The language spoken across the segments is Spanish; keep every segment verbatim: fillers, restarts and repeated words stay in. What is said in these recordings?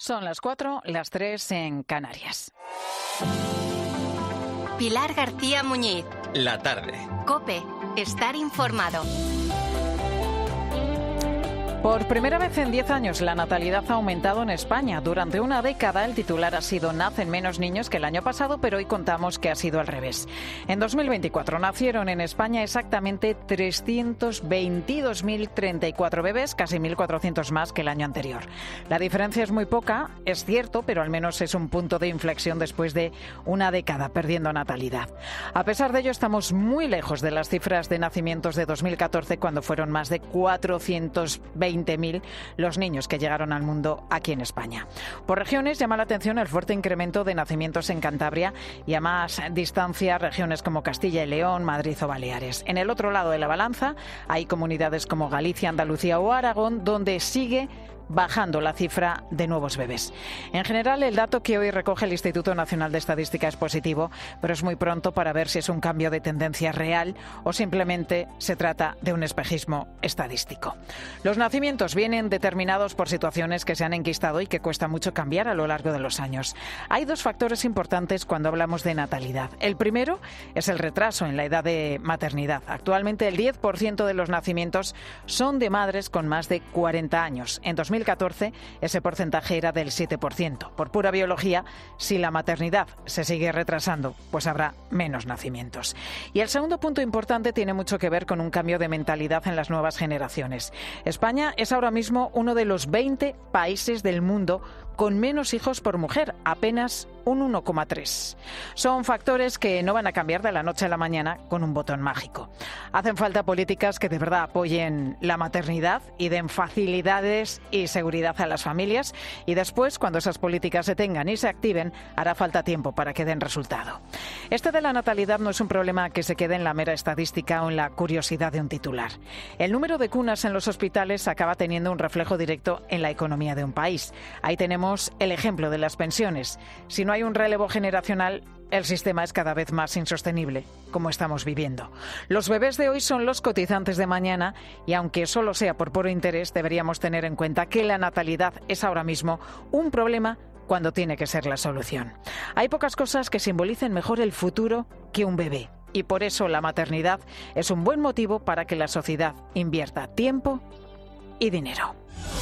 Son las cuatro, las tres en Canarias. Pilar García Muñiz. La tarde. COPE. Estar informado. Por primera vez en diez años, la natalidad ha aumentado en España. Durante una década, el titular ha sido nacen menos niños que el año pasado, pero hoy contamos que ha sido al revés. En dos mil veinticuatro nacieron en España exactamente trescientos veintidós mil treinta y cuatro bebés, casi mil cuatrocientos más que el año anterior. La diferencia es muy poca, es cierto, pero al menos es un punto de inflexión después de una década perdiendo natalidad. A pesar de ello, estamos muy lejos de las cifras de nacimientos de dos mil catorce, cuando fueron más de cuatrocientos veinte mil los niños que llegaron al mundo aquí en España. Por regiones llama la atención el fuerte incremento de nacimientos en Cantabria y a más distancia regiones como Castilla y León, Madrid o Baleares. En el otro lado de la balanza hay comunidades como Galicia, Andalucía o Aragón, donde sigue bajando la cifra de nuevos bebés. En general, el dato que hoy recoge el Instituto Nacional de Estadística es positivo, pero es muy pronto para ver si es un cambio de tendencia real o simplemente se trata de un espejismo estadístico. Los nacimientos vienen determinados por situaciones que se han enquistado y que cuesta mucho cambiar a lo largo de los años. Hay dos factores importantes cuando hablamos de natalidad. El primero es el retraso en la edad de maternidad. Actualmente, el diez por ciento de los nacimientos son de madres con más de cuarenta años. En dos mil catorce ese porcentaje era del siete por ciento. Por pura biología, si la maternidad se sigue retrasando, pues habrá menos nacimientos. Y el segundo punto importante tiene mucho que ver con un cambio de mentalidad en las nuevas generaciones. España es ahora mismo uno de los veinte países del mundo con menos hijos por mujer, apenas un uno coma tres. Son factores que no van a cambiar de la noche a la mañana con un botón mágico. Hacen falta políticas que de verdad apoyen la maternidad y den facilidades y seguridad a las familias, y después, cuando esas políticas se tengan y se activen, hará falta tiempo para que den resultado. Este de la natalidad no es un problema que se quede en la mera estadística o en la curiosidad de un titular. El número de cunas en los hospitales acaba teniendo un reflejo directo en la economía de un país. Ahí tenemos el ejemplo de las pensiones. Si no hay un relevo generacional, el sistema es cada vez más insostenible, como estamos viviendo. Los bebés de hoy son los cotizantes de mañana y, aunque solo sea por puro interés, deberíamos tener en cuenta que la natalidad es ahora mismo un problema cuando tiene que ser la solución. Hay pocas cosas que simbolicen mejor el futuro que un bebé, y por eso la maternidad es un buen motivo para que la sociedad invierta tiempo y dinero.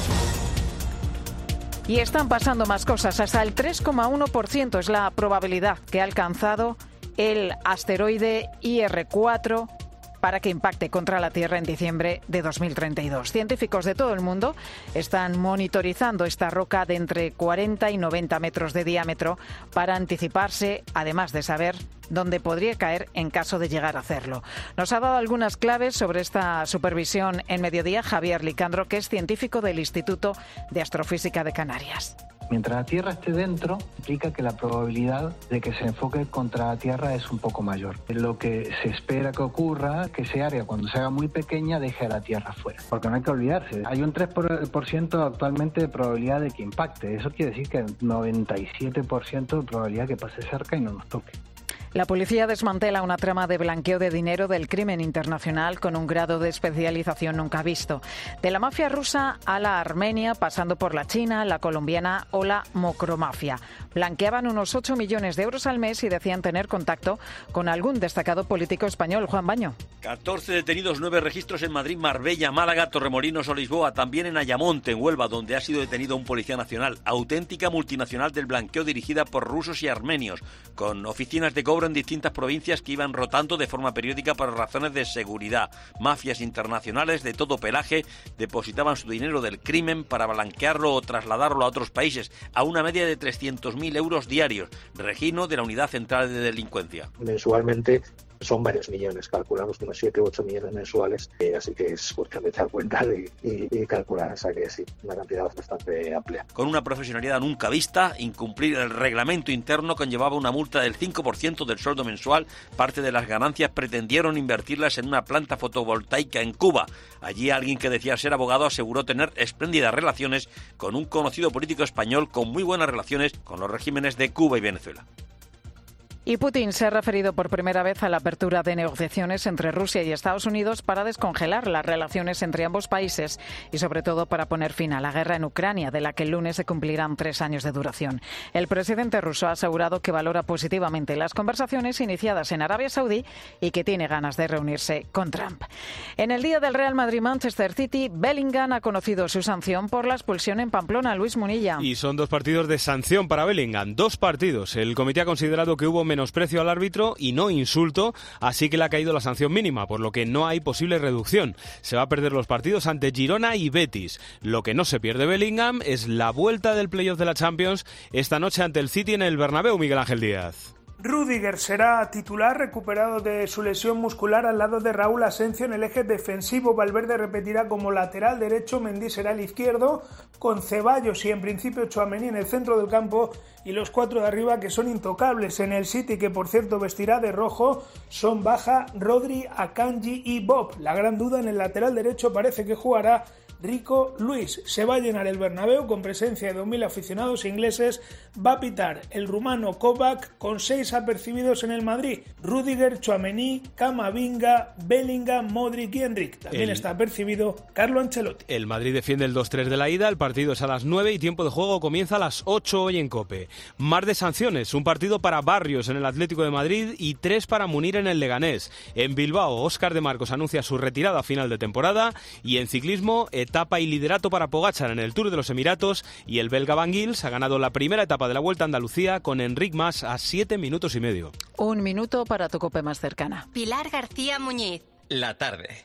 Y están pasando más cosas. Hasta el tres coma uno por ciento es la probabilidad que ha alcanzado el asteroide I R cuatro para que impacte contra la Tierra en diciembre de dos mil treinta y dos. Científicos de todo el mundo están monitorizando esta roca de entre cuarenta y noventa metros de diámetro para anticiparse, además de saber dónde podría caer en caso de llegar a hacerlo. Nos ha dado algunas claves sobre esta supervisión en Mediodía Javier Licandro, que es científico del Instituto de Astrofísica de Canarias. Mientras la Tierra esté dentro, implica que la probabilidad de que se enfoque contra la Tierra es un poco mayor. Lo que se espera que ocurra, que esa área, cuando se haga muy pequeña, deje a la Tierra fuera. Porque no hay que olvidarse, hay un tres por ciento actualmente de probabilidad de que impacte. Eso quiere decir que hay noventa y siete por ciento de probabilidad que pase cerca y no nos toque. La policía desmantela una trama de blanqueo de dinero del crimen internacional con un grado de especialización nunca visto. De la mafia rusa a la armenia, pasando por la china, la colombiana o la mocromafia. Blanqueaban unos ocho millones de euros al mes y decían tener contacto con algún destacado político español. Juan Baño. catorce detenidos, nueve registros en Madrid, Marbella, Málaga, Torremolinos o Lisboa. También en Ayamonte, en Huelva, donde ha sido detenido un policía nacional. Auténtica multinacional del blanqueo dirigida por rusos y armenios, con oficinas de cobro en distintas provincias que iban rotando de forma periódica por razones de seguridad. Mafias internacionales de todo pelaje depositaban su dinero del crimen para blanquearlo o trasladarlo a otros países, a una media de trescientos mil euros diarios. Regino, de la Unidad Central de Delincuencia. Mensualmente son varios millones, calculamos unos siete u ocho millones mensuales, eh, así que es cuestión de echar cuenta y, y, y calcular, o sea que sí, una cantidad bastante amplia. Con una profesionalidad nunca vista, incumplir el reglamento interno conllevaba una multa del cinco por ciento del sueldo mensual. Parte de las ganancias pretendieron invertirlas en una planta fotovoltaica en Cuba. Allí alguien que decía ser abogado aseguró tener espléndidas relaciones con un conocido político español con muy buenas relaciones con los regímenes de Cuba y Venezuela. Y Putin se ha referido por primera vez a la apertura de negociaciones entre Rusia y Estados Unidos para descongelar las relaciones entre ambos países y sobre todo para poner fin a la guerra en Ucrania, de la que el lunes se cumplirán tres años de duración. El presidente ruso ha asegurado que valora positivamente las conversaciones iniciadas en Arabia Saudí y que tiene ganas de reunirse con Trump. En el día del Real Madrid-Manchester City, Bellingham ha conocido su sanción por la expulsión en Pamplona. Luis Munilla. Y son dos partidos de sanción para Bellingham. Dos partidos. El comité ha considerado que hubo menosprecio al árbitro y no insulto, así que le ha caído la sanción mínima, por lo que no hay posible reducción. Se va a perder los partidos ante Girona y Betis. Lo que no se pierde Bellingham es la vuelta del playoff de la Champions esta noche ante el City en el Bernabéu. Miguel Ángel Díaz. Rüdiger será titular recuperado de su lesión muscular al lado de Raúl Asencio en el eje defensivo. Valverde repetirá como lateral derecho, Mendy será el izquierdo, con Ceballos y en principio Tchouaméni en el centro del campo y los cuatro de arriba que son intocables. En el City, que por cierto vestirá de rojo, son Baja, Rodri, Akanji y Bob. La gran duda en el lateral derecho parece que jugará Rico Luis. Se va a llenar el Bernabéu con presencia de dos mil aficionados ingleses. Va a pitar el rumano Kovac con seis apercibidos en el Madrid: Rüdiger, Tchouaméni, Camavinga, Bellingham, Modric y Enric. También el, está apercibido Carlo Ancelotti. El Madrid defiende el dos tres de la ida, el partido es a las nueve y tiempo de juego comienza a las ocho hoy en COPE. Mar de sanciones, un partido para Barrios en el Atlético de Madrid y tres para Munir en el Leganés. En Bilbao, Óscar de Marcos anuncia su retirada a final de temporada y en ciclismo, etapa y liderato para Pogačar en el Tour de los Emiratos y el belga Van Gils ha ganado la primera etapa de la Vuelta a Andalucía con Enric Mas a siete minutos y medio. Un minuto para tu COPE más cercana. Pilar García Muñiz. La tarde.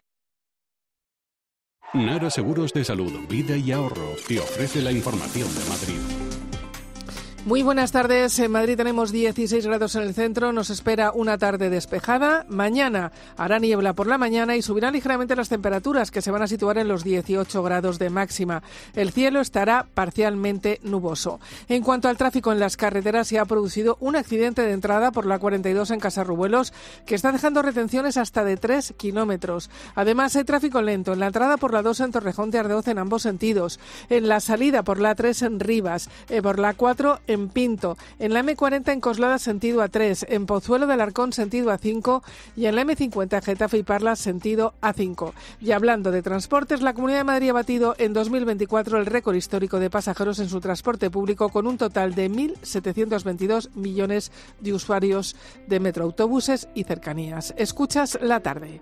Nara Seguros de Salud, Vida y Ahorro te ofrece la información de Madrid. Muy buenas tardes. En Madrid tenemos dieciséis grados en el centro. Nos espera una tarde despejada. Mañana hará niebla por la mañana y subirán ligeramente las temperaturas, que se van a situar en los dieciocho grados de máxima. El cielo estará parcialmente nuboso. En cuanto al tráfico en las carreteras, se ha producido un accidente de entrada por la cuarenta y dos en Casarrubuelos que está dejando retenciones hasta de tres kilómetros. Además, hay tráfico lento en la entrada por la dos en Torrejón de Ardoz en ambos sentidos. En la salida por la tres en Rivas, eh, por la cuatro en en Pinto, en la eme cuarenta en Coslada sentido A tres, en Pozuelo de Alarcón sentido A cinco y en la eme cincuenta Getafe y Parlas sentido A cinco. Y hablando de transportes, la Comunidad de Madrid ha batido en dos mil veinticuatro el récord histórico de pasajeros en su transporte público con un total de mil setecientos veintidós millones de usuarios de metro, autobuses y cercanías. Escuchas la tarde.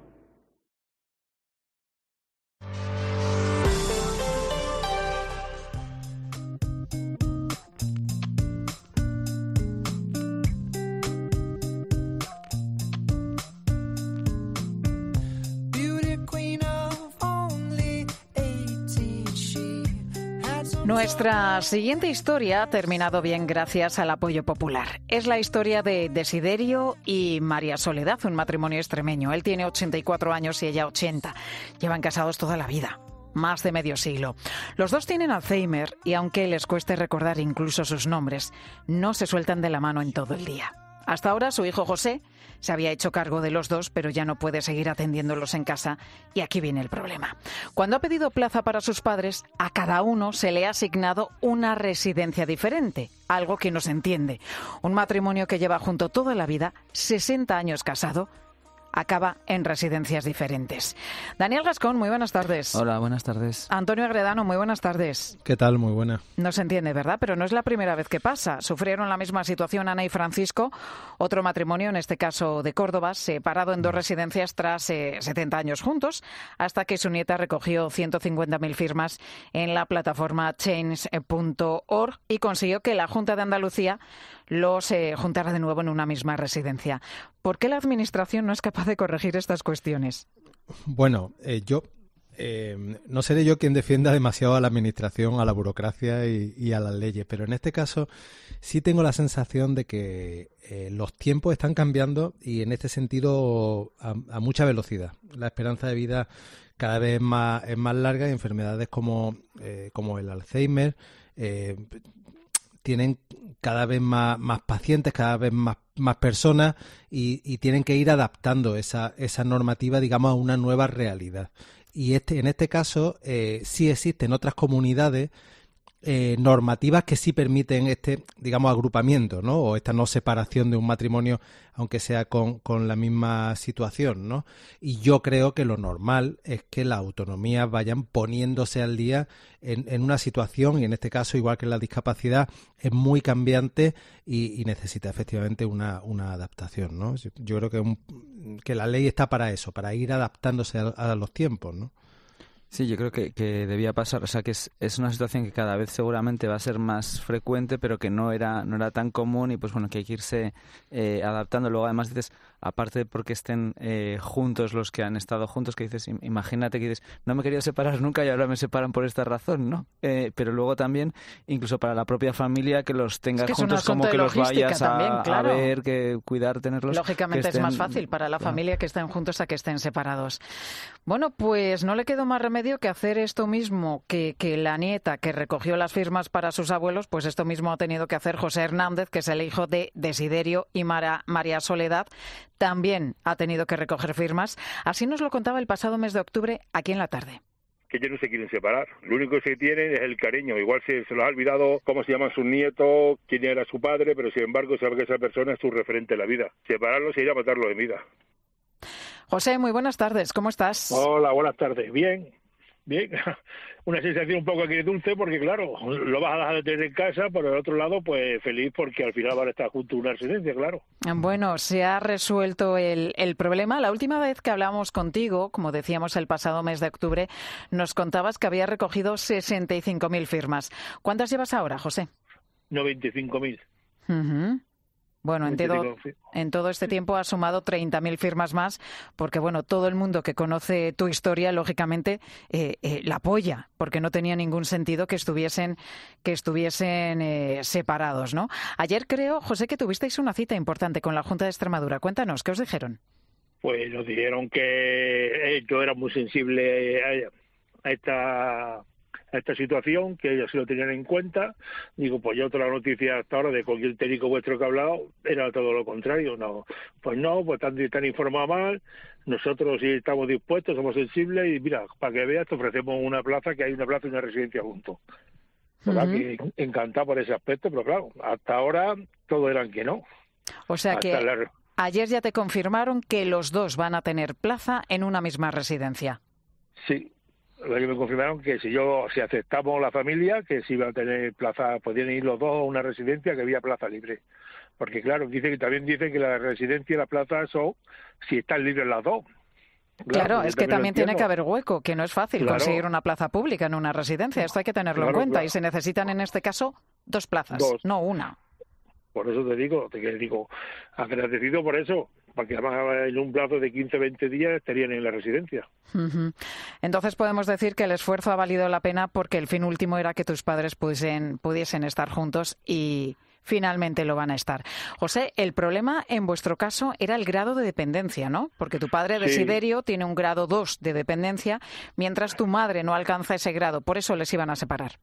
Nuestra siguiente historia ha terminado bien gracias al apoyo popular. Es la historia de Desiderio y María Soledad, un matrimonio extremeño. Él tiene ochenta y cuatro años y ella ochenta. Llevan casados toda la vida, más de medio siglo. Los dos tienen Alzheimer y aunque les cueste recordar incluso sus nombres, no se sueltan de la mano en todo el día. Hasta ahora su hijo José se había hecho cargo de los dos, pero ya no puede seguir atendiéndolos en casa y aquí viene el problema. Cuando ha pedido plaza para sus padres, a cada uno se le ha asignado una residencia diferente, algo que no se entiende. Un matrimonio que lleva junto toda la vida, sesenta años casado, acaba en residencias diferentes. Daniel Gascón, muy buenas tardes. Hola, buenas tardes. Antonio Agredano, muy buenas tardes. ¿Qué tal? Muy buena. No se entiende, ¿verdad? Pero no es la primera vez que pasa. Sufrieron la misma situación Ana y Francisco, otro matrimonio, en este caso de Córdoba, separado en dos residencias tras eh, setenta años juntos, hasta que su nieta recogió ciento cincuenta mil firmas en la plataforma change punto org y consiguió que la Junta de Andalucía los eh, juntara de nuevo en una misma residencia. ¿Por qué la Administración no es capaz de corregir estas cuestiones? Bueno, eh, yo eh, no seré yo quien defienda demasiado a la Administración, a la burocracia y, y a las leyes, pero en este caso sí tengo la sensación de que eh, los tiempos están cambiando y en este sentido a, a mucha velocidad. La esperanza de vida cada vez es más, es más larga y enfermedades como, eh, como el Alzheimer eh, tienen cada vez más, más pacientes, cada vez más, más personas y, y tienen que ir adaptando esa, esa normativa, digamos, a una nueva realidad. Y este, en este caso, eh, sí existen otras comunidades eh, normativas que sí permiten este, digamos, agrupamiento, ¿no? O esta no separación de un matrimonio, aunque sea con, con la misma situación, ¿no? Y yo creo que lo normal es que las autonomías vayan poniéndose al día en, en una situación, y en este caso, igual que en la discapacidad, es muy cambiante y, y necesita efectivamente una, una adaptación, ¿no? Yo, yo creo que, un, que la ley está para eso, para ir adaptándose a, a los tiempos, ¿no? Sí, yo creo que, que debía pasar, o sea que es, es una situación que cada vez seguramente va a ser más frecuente, pero que no era no era tan común y pues bueno, que hay que irse eh, adaptando. Luego además dices, aparte de porque estén eh, juntos los que han estado juntos, que dices, imagínate que dices, no me he querido separar nunca y ahora me separan por esta razón, ¿no? Eh, pero luego también, incluso para la propia familia, que los tengas es que juntos, como que los vayas a, también, claro. a ver, que cuidar, tenerlos. Lógicamente estén, es más fácil para la claro. familia que estén juntos a que estén separados. Bueno, pues no le quedó más remedio que hacer esto mismo que, que la nieta que recogió las firmas para sus abuelos, pues esto mismo ha tenido que hacer José Hernández, que es el hijo de Desiderio y Mara, María Soledad. También ha tenido que recoger firmas. Así nos lo contaba el pasado mes de octubre aquí en La Tarde. Que ellos no se quieren separar. Lo único que se tienen es el cariño. Igual se, se los ha olvidado cómo se llaman sus nietos, quién era su padre, pero sin embargo sabe que esa persona es su referente en la vida. Separarlos sería matarlos de vida. José, muy buenas tardes. ¿Cómo estás? Hola, buenas tardes. Bien, bien. Una sensación un poco agridulce porque, claro, lo vas a dejar de tener en casa, pero al otro lado, pues feliz porque al final van a estar juntos en una residencia, claro. Bueno, se ha resuelto el, el problema. La última vez que hablamos contigo, como decíamos el pasado mes de octubre, nos contabas que había recogido sesenta y cinco mil firmas. ¿Cuántas llevas ahora, José? noventa y cinco mil. Uh-huh. Bueno, en todo, en todo este tiempo has sumado treinta mil firmas más, porque bueno, todo el mundo que conoce tu historia, lógicamente, eh, eh, la apoya, porque no tenía ningún sentido que estuviesen, que estuviesen eh, separados, ¿no? Ayer creo, José, que tuvisteis una cita importante con la Junta de Extremadura. Cuéntanos, ¿qué os dijeron? Pues nos dijeron que eh, yo era muy sensible a, a esta... a esta situación, que ellos sí lo tenían en cuenta. Digo, pues yo toda la noticia hasta ahora de cualquier técnico vuestro que ha hablado era todo lo contrario. No, pues no, pues están, están informados mal, nosotros sí estamos dispuestos, somos sensibles y mira, para que veas te ofrecemos una plaza, que hay una plaza y una residencia juntos. ¿Verdad? Uh-huh. Que encantado por ese aspecto, pero claro, hasta ahora todos eran que no. O sea hasta que la... ayer ya te confirmaron que los dos van a tener plaza en una misma residencia. Sí. Ellos me confirmaron que si yo si aceptamos la familia, que si iban a tener plaza, podían ir los dos a una residencia, que había plaza libre. Porque claro, dice que también dicen que la residencia y la plaza son si están libres las dos. Claro, claro es que también tiene que haber hueco, que no es fácil claro. conseguir una plaza pública en una residencia. Esto hay que tenerlo claro, en cuenta. Claro. Y se necesitan en este caso dos plazas, dos. no una. Por eso te digo, te digo, agradecido por eso. Porque además en un plazo de quince a veinte días estarían en la residencia. Uh-huh. Entonces podemos decir que el esfuerzo ha valido la pena porque el fin último era que tus padres pudiesen, pudiesen estar juntos y finalmente lo van a estar. José, el problema en vuestro caso era el grado de dependencia, ¿no? Porque tu padre, sí. Desiderio, tiene un grado dos de dependencia, mientras tu madre no alcanza ese grado. Por eso les iban a separar.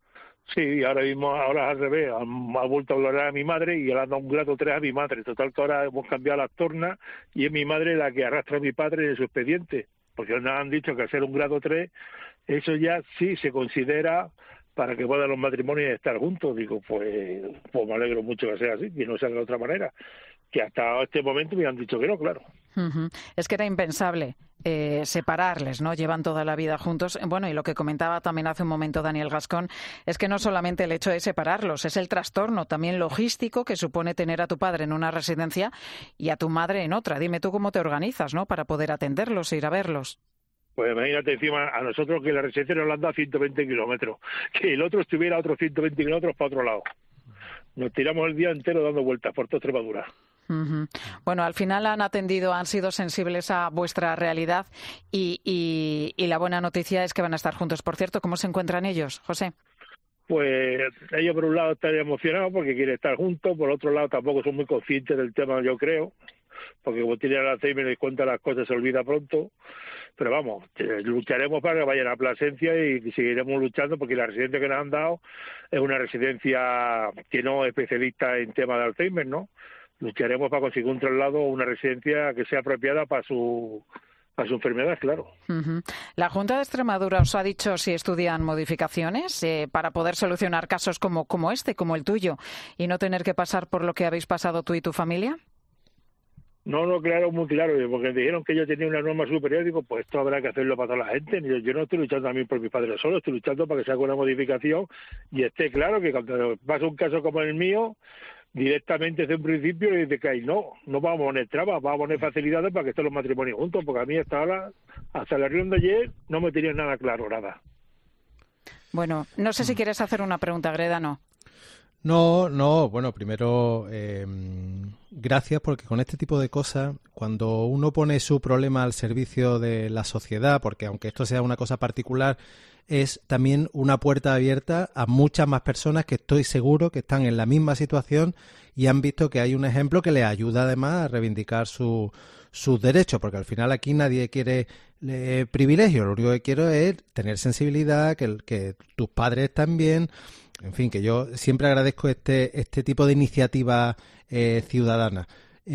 Sí, ahora mismo, ahora al revés, ha, ha vuelto a hablar a mi madre y le han dado un grado tres a mi madre. Total que ahora hemos cambiado las tornas y es mi madre la que arrastra a mi padre en su expediente, porque nos han dicho que al ser un grado tres, eso ya sí se considera para que puedan los matrimonios estar juntos. Digo, pues, pues me alegro mucho que sea así, que no sea de otra manera. Que hasta este momento me han dicho que no, claro. Uh-huh. Es que era impensable eh, separarles, ¿no? Llevan toda la vida juntos. Bueno, y lo que comentaba también hace un momento Daniel Gascón es que no solamente el hecho de separarlos, es el trastorno también logístico que supone tener a tu padre en una residencia y a tu madre en otra. Dime tú cómo te organizas, ¿no? Para poder atenderlos e ir a verlos. Pues imagínate encima a nosotros que la residencia nos la han dado ciento veinte kilómetros, que el otro estuviera a otros ciento veinte kilómetros para otro lado. Nos tiramos el día entero dando vueltas por toda Extremadura. Uh-huh. Bueno, al final han atendido, han sido sensibles a vuestra realidad y, y, y la buena noticia es que van a estar juntos. Por cierto, ¿cómo se encuentran ellos, José? Pues ellos por un lado están emocionados porque quieren estar juntos, por otro lado tampoco son muy conscientes del tema, yo creo, porque como tienen el Alzheimer y cuenta las cosas se olvida pronto, pero vamos, lucharemos para que vayan a Plasencia y seguiremos luchando porque la residencia que nos han dado es una residencia que no es especialista en temas de Alzheimer, ¿no? Lucharemos para conseguir un traslado o una residencia que sea apropiada para su a su enfermedad, claro. Uh-huh. ¿La Junta de Extremadura os ha dicho si estudian modificaciones eh, para poder solucionar casos como, como este, como el tuyo, y no tener que pasar por lo que habéis pasado tú y tu familia? No, no, claro, muy claro, porque dijeron que yo tenía una norma superior, digo, pues esto habrá que hacerlo para toda la gente. Yo, yo no estoy luchando también por mis padres solo, estoy luchando para que se haga una modificación y esté claro que cuando pasa un caso como el mío, directamente desde un principio le dice que ahí no, no vamos a poner trabas, vamos a poner facilidades para que estén los matrimonios juntos, porque a mí hasta ahora, hasta la reunión de ayer, no me tenía nada claro, nada. Bueno, no sé si quieres hacer una pregunta, Greda, ¿no? No, no, bueno, primero, eh, gracias, porque con este tipo de cosas, cuando uno pone su problema al servicio de la sociedad, porque aunque esto sea una cosa particular, es también una puerta abierta a muchas más personas que estoy seguro que están en la misma situación y han visto que hay un ejemplo que les ayuda además a reivindicar su, sus derechos, porque al final aquí nadie quiere eh, privilegios, lo único que quiero es tener sensibilidad, que, que tus padres están bien. En fin, que yo siempre agradezco este este tipo de iniciativa eh, ciudadana.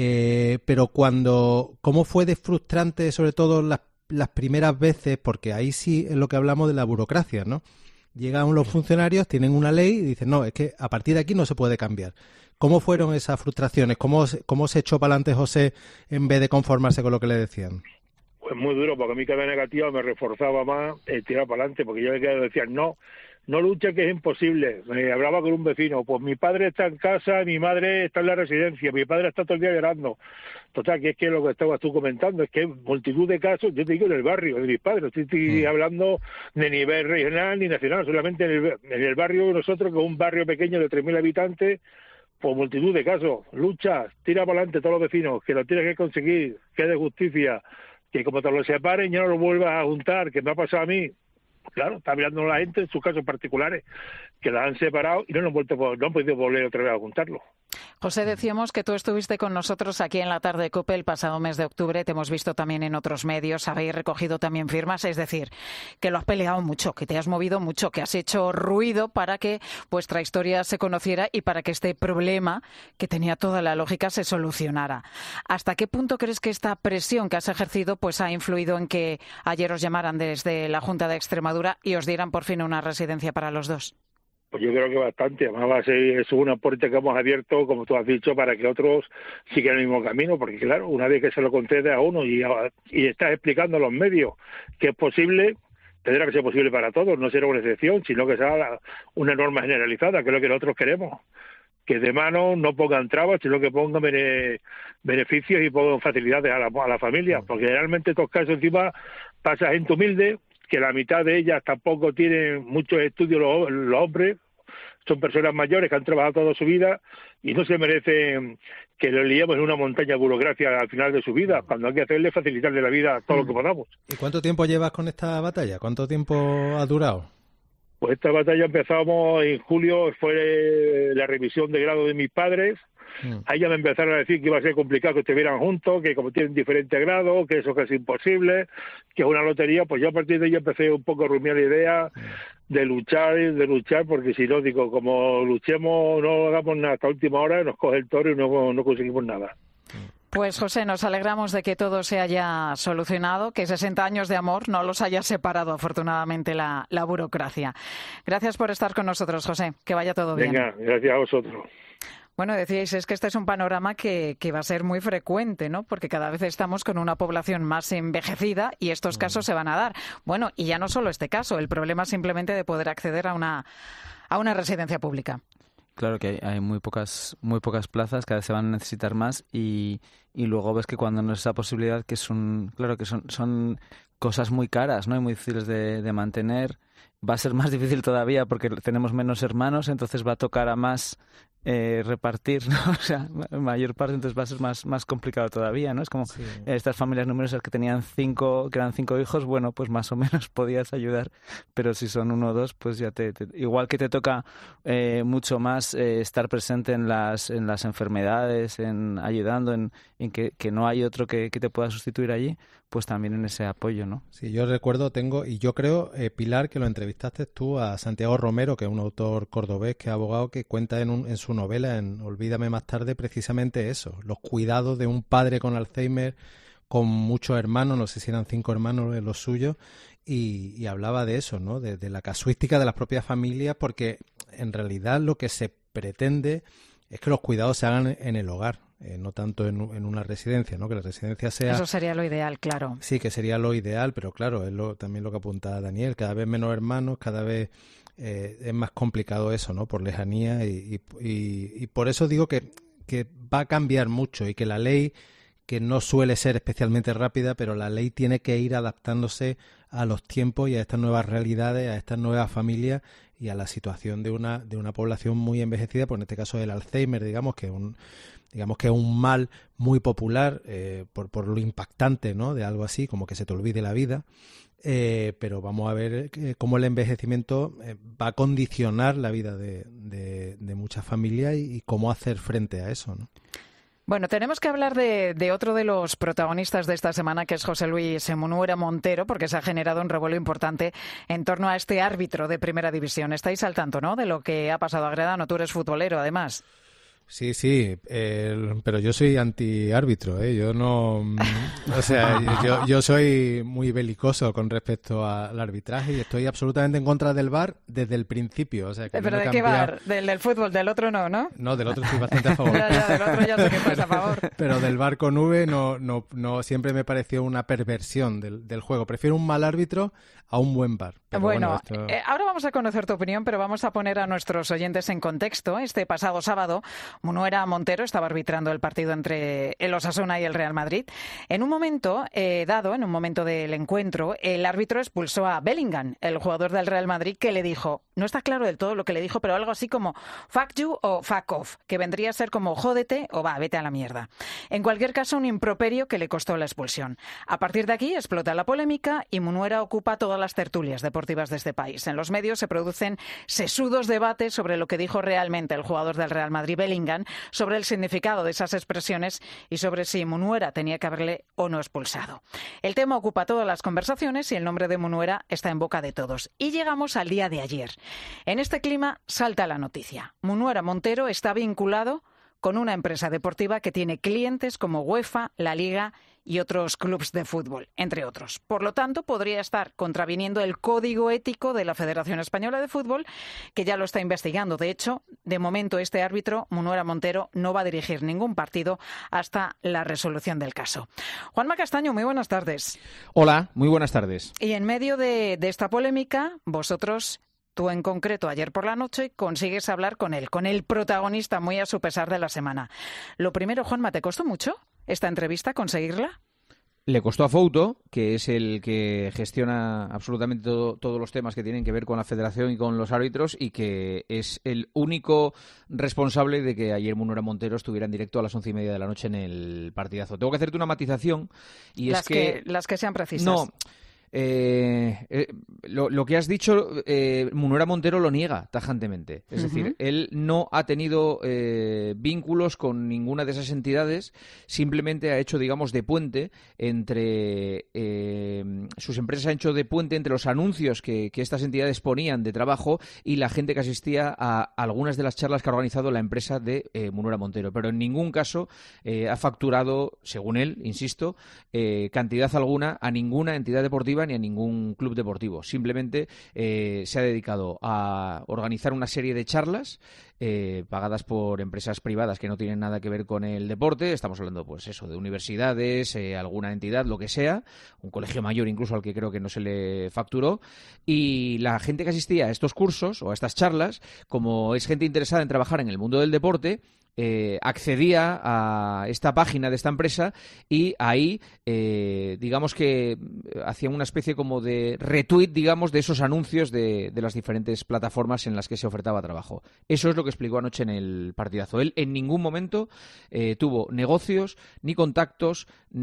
Eh, pero cuando, ¿cómo fue de frustrante, sobre todo las, las primeras veces? Porque ahí sí es lo que hablamos de la burocracia, ¿no? Llegan los funcionarios, tienen una ley y dicen, no, es que a partir de aquí no se puede cambiar. ¿Cómo fueron esas frustraciones? ¿Cómo, cómo se echó para adelante José en vez de conformarse con lo que le decían? Pues muy duro, porque a mí cada negativa me reforzaba más eh, tirar para adelante, porque yo me decía, no, no lucha, que es imposible. Me hablaba con un vecino, pues mi padre está en casa, mi madre está en la residencia, mi padre está todo el día llorando. Total, que es que lo que estabas tú comentando, es que hay multitud de casos, yo te digo en el barrio de mis padres, estoy, estoy mm. hablando de nivel regional ni nacional, solamente en el, en el barrio de nosotros, que es un barrio pequeño de tres mil habitantes, pues multitud de casos. Lucha, tira para adelante todos los vecinos, que lo tienes que conseguir, que es de justicia, que como te lo separen ya no lo vuelvas a juntar, que me ha pasado a mí. Claro, está mirando la gente en sus casos particulares, que la han separado y no, han vuelto, no han podido volver otra vez a juntarlo. José, decíamos que tú estuviste con nosotros aquí en la tarde de COPE el pasado mes de octubre, te hemos visto también en otros medios, habéis recogido también firmas, es decir, que lo has peleado mucho, que te has movido mucho, que has hecho ruido para que vuestra historia se conociera y para que este problema, que tenía toda la lógica, se solucionara. ¿Hasta qué punto crees que esta presión que has ejercido pues ha influido en que ayer os llamaran desde la Junta de Extremadura y os dieran por fin una residencia para los dos? Pues yo creo que bastante. Además va a ser es una puerta que hemos abierto, como tú has dicho, para que otros sigan el mismo camino, porque claro, una vez que se lo concede a uno y, y estás explicando a los medios que es posible, tendrá que ser posible para todos, no será una excepción, sino que sea una norma generalizada, que es lo que nosotros queremos. Que de mano no pongan trabas, sino que pongan bene, beneficios y pongan facilidades a la, a la familia, porque generalmente estos casos encima pasa gente humilde, que la mitad de ellas tampoco tienen muchos estudios los, los hombres, son personas mayores que han trabajado toda su vida y no se merecen que lo liemos en una montaña de burocracia al final de su vida, cuando hay que hacerle facilitarle la vida todo lo que podamos. ¿Y cuánto tiempo llevas con esta batalla? ¿Cuánto tiempo ha durado? Pues esta batalla empezamos en julio, fue la revisión de grado de mis padres. Mm. Ahí ya me empezaron a decir que iba a ser complicado que estuvieran juntos, que como tienen diferentes grados, que eso que es imposible, que es una lotería. Pues yo a partir de ahí empecé un poco a rumiar la idea de luchar, de luchar, porque si no, digo, como luchemos, no hagamos nada hasta última hora, nos coge el toro y no, no conseguimos nada. Pues José, nos alegramos de que todo se haya solucionado, que sesenta años de amor no los haya separado afortunadamente la, la burocracia. Gracias por estar con nosotros, José. Que vaya todo bien. Venga, gracias a vosotros. Bueno, decíais, es que este es un panorama que, que va a ser muy frecuente, ¿no? Porque cada vez estamos con una población más envejecida y estos casos se van a dar. Bueno, y ya no solo este caso, el problema es simplemente de poder acceder a una, a una residencia pública. Claro que hay, hay muy pocas muy pocas plazas, cada vez se van a necesitar más y, y luego ves que cuando no es esa posibilidad, que son claro que son son cosas muy caras, ¿no? Y muy difíciles de, de mantener. Va a ser más difícil todavía porque tenemos menos hermanos, entonces va a tocar a más eh, repartir, ¿no? O sea, mayor parte, entonces va a ser más más complicado todavía, ¿no? Es como sí. Estas familias numerosas que tenían cinco, que eran cinco hijos, bueno, pues más o menos podías ayudar, pero si son uno o dos, pues ya te, te igual que te toca eh, mucho más eh, estar presente en las en las enfermedades, en ayudando, en, en que, que no hay otro que, que te pueda sustituir allí, pues también en ese apoyo, ¿no? Sí, yo recuerdo, tengo, y yo creo, eh, Pilar, que lo entrevistaste tú a Santiago Romero, que es un autor cordobés, que es abogado, que cuenta en, un, en su novela, en Olvídame más tarde, precisamente eso, los cuidados de un padre con Alzheimer, con muchos hermanos, no sé si eran cinco hermanos los suyos, y, y hablaba de eso, ¿no? De, de la casuística de las propias familias, porque en realidad lo que se pretende es que los cuidados se hagan en el hogar, eh, no tanto en, en una residencia, ¿no? Que la residencia sea... Eso sería lo ideal, claro. Sí, que sería lo ideal, pero claro, es lo, también lo que apunta Daniel, cada vez menos hermanos, cada vez eh, es más complicado eso, ¿no? Por lejanía y, y, y, y por eso digo que, que va a cambiar mucho y que la ley, que no suele ser especialmente rápida, pero la ley tiene que ir adaptándose a los tiempos y a estas nuevas realidades, a estas nuevas familias y a la situación de una de una población muy envejecida, pues en este caso el Alzheimer, digamos que es un digamos que es un mal muy popular eh, por por lo impactante, ¿no? De algo así, como que se te olvide la vida. Eh, pero vamos a ver eh, cómo el envejecimiento eh, va a condicionar la vida de, de, de muchas familias y, y cómo hacer frente a eso, ¿no? Bueno, tenemos que hablar de, de otro de los protagonistas de esta semana, que es José Luis Munuera Montero, porque se ha generado un revuelo importante en torno a este árbitro de Primera División. Estáis al tanto, ¿no?, de lo que ha pasado. Agredano, tú eres futbolero, además. Sí, sí, eh, pero yo soy antiárbitro, ¿eh? Yo no... O sea, yo, yo soy muy belicoso con respecto al arbitraje y estoy absolutamente en contra del V A R desde el principio. O sea, que ¿Pero no de he qué cambiado... V A R? ¿Del, del fútbol? ¿Del otro no, no? No, del otro estoy bastante a favor. ya, ya, del otro ya sé que estás a favor. Pero del V A R con V no, no, no siempre me pareció una perversión del, del juego. Prefiero un mal árbitro a un buen V A R. Pero bueno, bueno esto... eh, ahora vamos a conocer tu opinión, pero vamos a poner a nuestros oyentes en contexto. Este pasado sábado, Munuera Montero estaba arbitrando el partido entre el Osasuna y el Real Madrid. En un momento eh, dado, en un momento del encuentro, el árbitro expulsó a Bellingham, el jugador del Real Madrid, que le dijo, no está claro del todo lo que le dijo, pero algo así como fuck you o fuck off, que vendría a ser como jódete o va, vete a la mierda. En cualquier caso, un improperio que le costó la expulsión. A partir de aquí explota la polémica y Munuera ocupa todas las tertulias deportivas de este país. En los medios se producen sesudos debates sobre lo que dijo realmente el jugador del Real Madrid, Bellingham, sobre el significado de esas expresiones y sobre si Munuera tenía que haberle o no expulsado. El tema ocupa todas las conversaciones y el nombre de Munuera está en boca de todos. Y llegamos al día de ayer. En este clima salta la noticia. Munuera Montero está vinculado con una empresa deportiva que tiene clientes como UEFA, la Liga y otros clubes de fútbol, entre otros. Por lo tanto, podría estar contraviniendo el código ético de la Federación Española de Fútbol, que ya lo está investigando. De hecho, de momento este árbitro, Munuera Montero, no va a dirigir ningún partido hasta la resolución del caso. Juanma Castaño, muy buenas tardes. Hola, muy buenas tardes. Y en medio de, de esta polémica, vosotros... Tú en concreto, ayer por la noche, consigues hablar con él, con el protagonista, muy a su pesar de la semana. Lo primero, Juanma, ¿te costó mucho esta entrevista, conseguirla? Le costó a Fouto, que es el que gestiona absolutamente todo, todos los temas que tienen que ver con la federación y con los árbitros, y que es el único responsable de que ayer Munuera Montero estuviera en directo a las once y media de la noche en el partidazo. Tengo que hacerte una matización, y las es que... que... Las que sean precisas. No... Eh, eh, lo, lo que has dicho, eh, Munuera Montero lo niega tajantemente. Es uh-huh. decir, él no ha tenido eh, vínculos con ninguna de esas entidades, simplemente ha hecho, digamos, de puente entre eh, sus empresas, ha hecho de puente entre los anuncios que, que estas entidades ponían de trabajo y la gente que asistía a algunas de las charlas que ha organizado la empresa de eh, Munuera Montero. Pero en ningún caso eh, ha facturado, según él, insisto, eh, cantidad alguna a ninguna entidad deportiva ni a ningún club deportivo. Simplemente eh, se ha dedicado a organizar una serie de charlas eh, pagadas por empresas privadas que no tienen nada que ver con el deporte. Estamos hablando, pues eso, de universidades, eh, alguna entidad, lo que sea, un colegio mayor incluso al que creo que no se le facturó. Y la gente que asistía a estos cursos o a estas charlas, como es gente interesada en trabajar en el mundo del deporte, Eh, accedía a esta página de esta empresa y ahí, eh, digamos que hacía una especie como de retweet, digamos, de esos anuncios de, de las diferentes plataformas en las que se ofertaba trabajo. Eso es lo que explicó anoche en el partidazo. Él en ningún momento eh, tuvo negocios, ni contactos,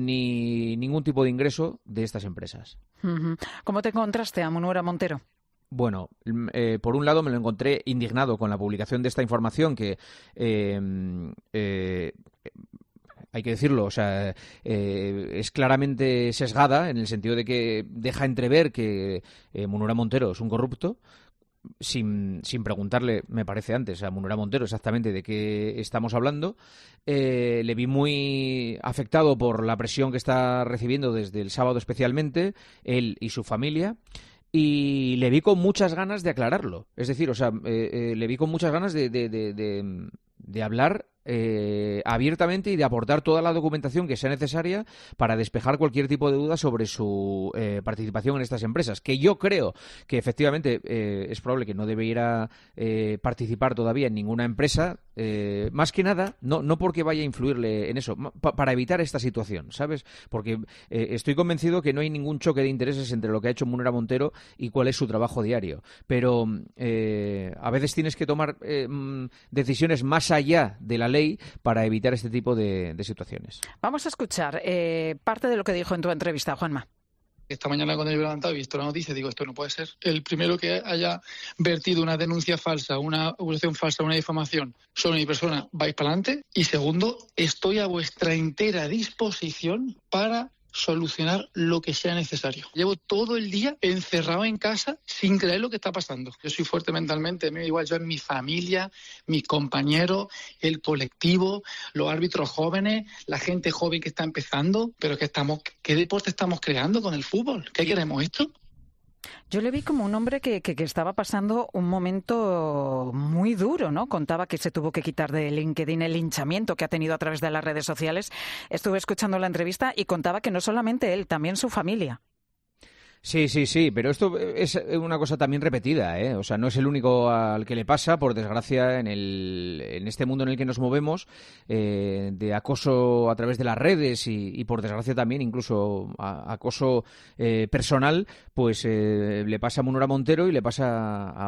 ni ningún tipo de ingreso de estas empresas. Uh-huh. ¿Cómo te encontraste a Munuera Montero? Bueno, eh, por un lado me lo encontré indignado con la publicación de esta información que eh, eh, hay que decirlo, o sea, eh, es claramente sesgada en el sentido de que deja entrever que eh, Munuera Montero es un corrupto, sin, sin preguntarle, me parece antes, a Munera Montero exactamente de qué estamos hablando. Eh, le vi muy afectado por la presión que está recibiendo desde el sábado especialmente, él y su familia. Y le vi con muchas ganas de aclararlo. Es decir, o sea, eh, eh, le vi con muchas ganas de, de, de, de, de hablar eh, abiertamente y de aportar toda la documentación que sea necesaria para despejar cualquier tipo de duda sobre su eh, participación en estas empresas. Que yo creo que efectivamente eh, es probable que no debiera eh, participar todavía en ninguna empresa, eh, más que nada, no, no porque vaya a influirle en eso, pa para evitar esta situación, ¿sabes? Porque eh, estoy convencido que no hay ningún choque de intereses entre lo que ha hecho Munera Montero y cuál es su trabajo diario. Pero eh, a veces tienes que tomar eh, decisiones más allá de la ley para evitar este tipo de, de situaciones. Vamos a escuchar eh, parte de lo que dijo en tu entrevista, Juanma. Esta mañana cuando yo he levantado y visto la noticia, digo, esto no puede ser. El primero que haya vertido una denuncia falsa, una acusación falsa, una difamación sobre mi persona, vais para adelante. Y segundo, estoy a vuestra entera disposición para solucionar lo que sea necesario. Llevo todo el día encerrado en casa sin creer lo que está pasando. Yo soy fuerte mentalmente, me da igual yo en mi familia, mis compañeros, el colectivo, los árbitros jóvenes, la gente joven que está empezando, pero que estamos, ¿qué deporte estamos creando con el fútbol? ¿Qué queremos esto? Yo le vi como un hombre que, que, que estaba pasando un momento muy duro, ¿no? Contaba que se tuvo que quitar de LinkedIn el linchamiento que ha tenido a través de las redes sociales. Estuve escuchando la entrevista y contaba que no solamente él, también su familia. Sí, sí, sí, pero esto es una cosa también repetida, ¿eh? O sea, no es el único al que le pasa, por desgracia, en el en este mundo en el que nos movemos, eh, de acoso a través de las redes y, y por desgracia también incluso a, acoso eh, personal, pues eh, le pasa a Munera Montero y le pasa a, a,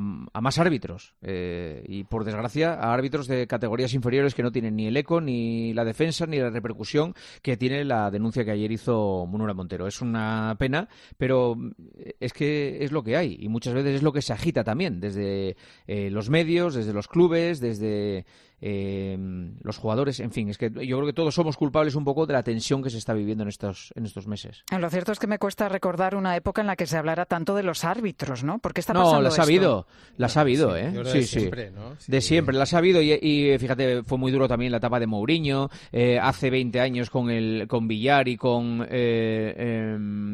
a más árbitros. Eh, y por desgracia a árbitros de categorías inferiores que no tienen ni el eco, ni la defensa, ni la repercusión que tiene la denuncia que ayer hizo Munera Montero. Es una pena, pero es que es lo que hay y muchas veces es lo que se agita también desde eh, los medios, desde los clubes, desde eh, los jugadores, en fin, es que yo creo que todos somos culpables un poco de la tensión que se está viviendo en estos en estos meses. Lo cierto es que me cuesta recordar una época en la que se hablara tanto de los árbitros, ¿no? ¿Por qué está pasando No, las ha esto? habido, las ha habido, sí, ¿eh? Yo creo Sí, de sí. siempre, ¿no? Sí. De siempre, las ha habido y, y fíjate, fue muy duro también la etapa de Mourinho, eh, hace veinte años con el con Villar y con eh, eh,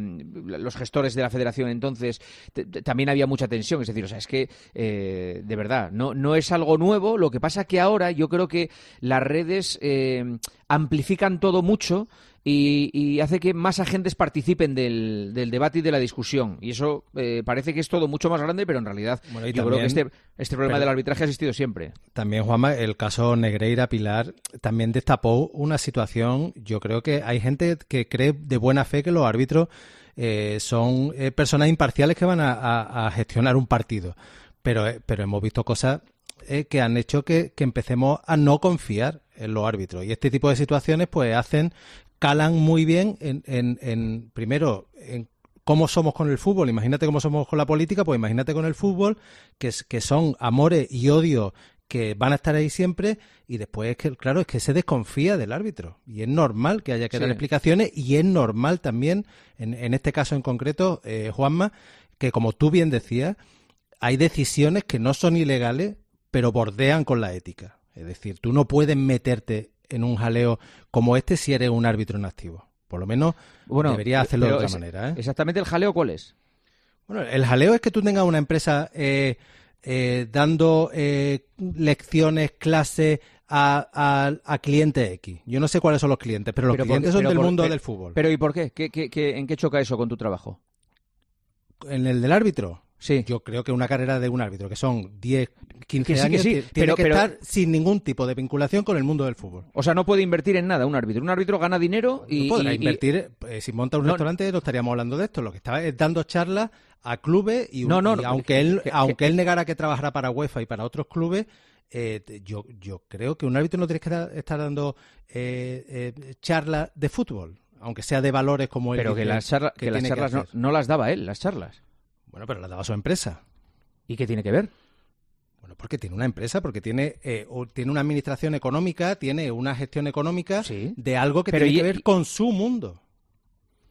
los gestores de la federación entonces, también había mucha tensión, es decir, o sea, es que eh, de verdad, no, no es algo nuevo, lo que pasa que ahora yo creo que las redes eh, amplifican todo mucho y, y hace que más agentes participen del, del debate y de la discusión. Y eso eh, parece que es todo mucho más grande, pero en realidad bueno, yo también, creo que este, este problema del arbitraje ha existido siempre. También, Juanma, el caso Negreira Pilar también destapó una situación. Yo creo que hay gente que cree de buena fe que los árbitros eh, son eh, personas imparciales que van a, a, a gestionar un partido. Pero, eh, pero hemos visto cosas eh, que han hecho que, que empecemos a no confiar en los árbitros. Y este tipo de situaciones pues hacen, calan muy bien en, en, en primero, en cómo somos con el fútbol. Imagínate cómo somos con la política, pues imagínate con el fútbol, que, es, que son amores y odios que van a estar ahí siempre, y después es que, claro, es que se desconfía del árbitro. Y es normal que haya que dar Sí. explicaciones, y es normal también, en, en este caso en concreto, eh, Juanma, que como tú bien decías, hay decisiones que no son ilegales, pero bordean con la ética. Es decir, tú no puedes meterte en un jaleo como este si eres un árbitro en activo. Por lo menos Bueno, deberías hacerlo de pero otra es- manera, ¿eh? Exactamente, ¿el jaleo cuál es? Bueno, el jaleo es que tú tengas una empresa eh, eh, dando eh, lecciones, clases a, a, a clientes X. Yo no sé cuáles son los clientes, pero los Pero clientes por- son pero del por- mundo pero- del fútbol. Pero ¿y por qué? ¿Qué, qué, qué- en qué choca eso con tu trabajo? ¿En el del árbitro? Sí. Yo creo que una carrera de un árbitro, que son diez, quince Que sí, que años, sí, ti- tiene pero- que pero- estar sin ningún tipo de vinculación con el mundo del fútbol. O sea, no puede invertir en nada un árbitro. Un árbitro gana dinero y... No podrá y- y- invertir, eh, si monta un No. restaurante no estaríamos hablando de esto, lo que está es dando charlas a clubes y, No, no, y no, aunque que- él que- aunque que- él negara que trabajara para UEFA y para otros clubes, eh, te- yo yo creo que un árbitro no tiene que dar- estar dando eh, eh, charlas de fútbol, aunque sea de valores como él Pero que dice las, charla- que las tiene charlas no, hacer. no las daba él, las charlas. Bueno, pero las daba su empresa. ¿Y qué tiene que ver? Bueno, porque tiene una empresa, porque tiene eh, o- tiene una administración económica, tiene una gestión económica Sí. de algo que Pero tiene y- que ver con su mundo.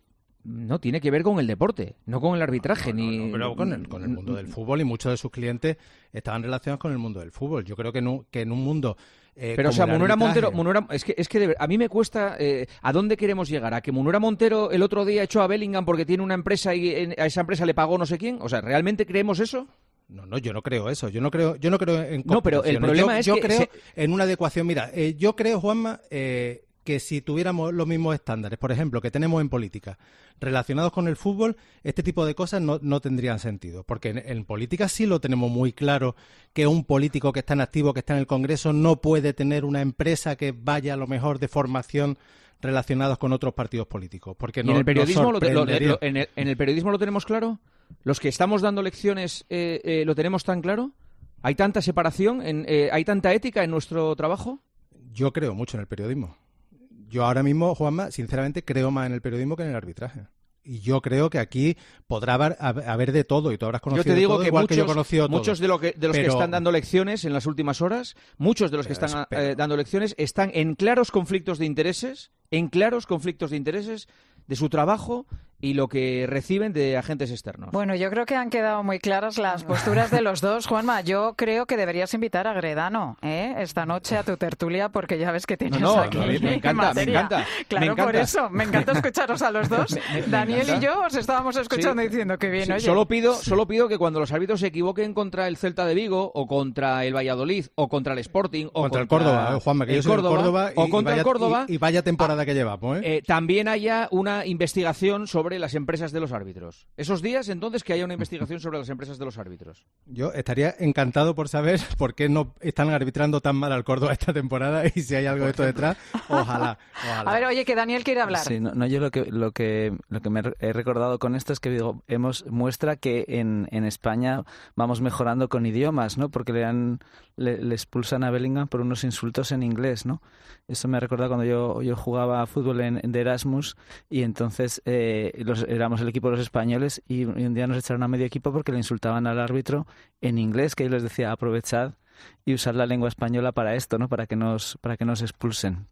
no tiene que ver con el deporte, no con el arbitraje. No, no, ni no, pero con el, con el mundo del fútbol, y muchos de sus clientes estaban relacionados con el mundo del fútbol. Yo creo que en un, que en un mundo... Eh, pero, o sea, Munera arbitraje... Montero, Munera, es que, es que de, a mí me cuesta... Eh, ¿A dónde queremos llegar? ¿A que Munera Montero el otro día echó a Bellingham porque tiene una empresa y en, a esa empresa le pagó no sé quién? O sea, ¿realmente creemos eso? No, no, yo no creo eso. Yo no creo, yo no creo en No, pero el problema yo, es yo que creo se... en una adecuación. Mira, eh, yo creo, Juanma, eh, que si tuviéramos los mismos estándares, por ejemplo, que tenemos en política, relacionados con el fútbol, este tipo de cosas no, no tendrían sentido. Porque en, en política sí lo tenemos muy claro, que un político que está en activo, que está en el Congreso, no puede tener una empresa que vaya a lo mejor de formación relacionados con otros partidos políticos. Porque ¿Y no, en el periodismo lo, lo, sorprendería... lo, en, el, en el periodismo lo tenemos claro? ¿Los que estamos dando lecciones eh, eh, lo tenemos tan claro? ¿Hay tanta separación? En, eh, ¿Hay tanta ética en nuestro trabajo? Yo creo mucho en el periodismo. Yo ahora mismo, Juanma, sinceramente creo más en el periodismo que en el arbitraje. Y yo creo que aquí podrá haber, haber de todo, y tú habrás conocido yo te digo todo, que igual muchos, que yo he conocido todo. muchos de, lo que, de los pero... que están dando lecciones en las últimas horas, muchos de los que están espera. eh, dando lecciones están en claros conflictos de intereses, en claros conflictos de intereses de su trabajo y lo que reciben de agentes externos. Bueno, yo creo que han quedado muy claras las posturas de los dos. Juanma, yo creo que deberías invitar a Gredano ¿eh? esta noche a tu tertulia, porque ya ves que tienes no, no, aquí no, me encanta, materia. me encanta. Claro, me encanta. por eso, me encanta escucharos a los dos. me, me, Daniel me y yo os estábamos escuchando sí. diciendo que bien, sí, oye. Solo pido, solo pido que cuando los árbitros se equivoquen contra el Celta de Vigo, o contra el Valladolid, o contra el Sporting, o contra, contra el Córdoba, eh, Juanma, que el yo soy Córdoba, el Córdoba, y, o contra y vaya, el Córdoba, y, y vaya temporada a, que llevamos, ¿eh? Eh, también haya una investigación sobre las empresas de los árbitros. Esos días, entonces, que haya una investigación sobre las empresas de los árbitros. Yo estaría encantado por saber por qué no están arbitrando tan mal al Córdoba esta temporada, y si hay algo de esto detrás, ojalá, ojalá. A ver, oye, que Daniel quiere hablar. Sí, no, no yo lo que, lo que lo que me he recordado con esto es que digo, hemos muestra que en, en España vamos mejorando con idiomas, ¿no? Porque le han le, le expulsan a Bellingham por unos insultos en inglés, ¿no? Eso me ha recordado cuando yo, yo jugaba a fútbol en, en de Erasmus, y entonces eh, los, éramos el equipo de los españoles, y, y un día nos echaron a medio equipo porque le insultaban al árbitro en inglés, que yo les decía aprovechad y usad la lengua española para esto, ¿no? Para que nos, para que nos expulsen.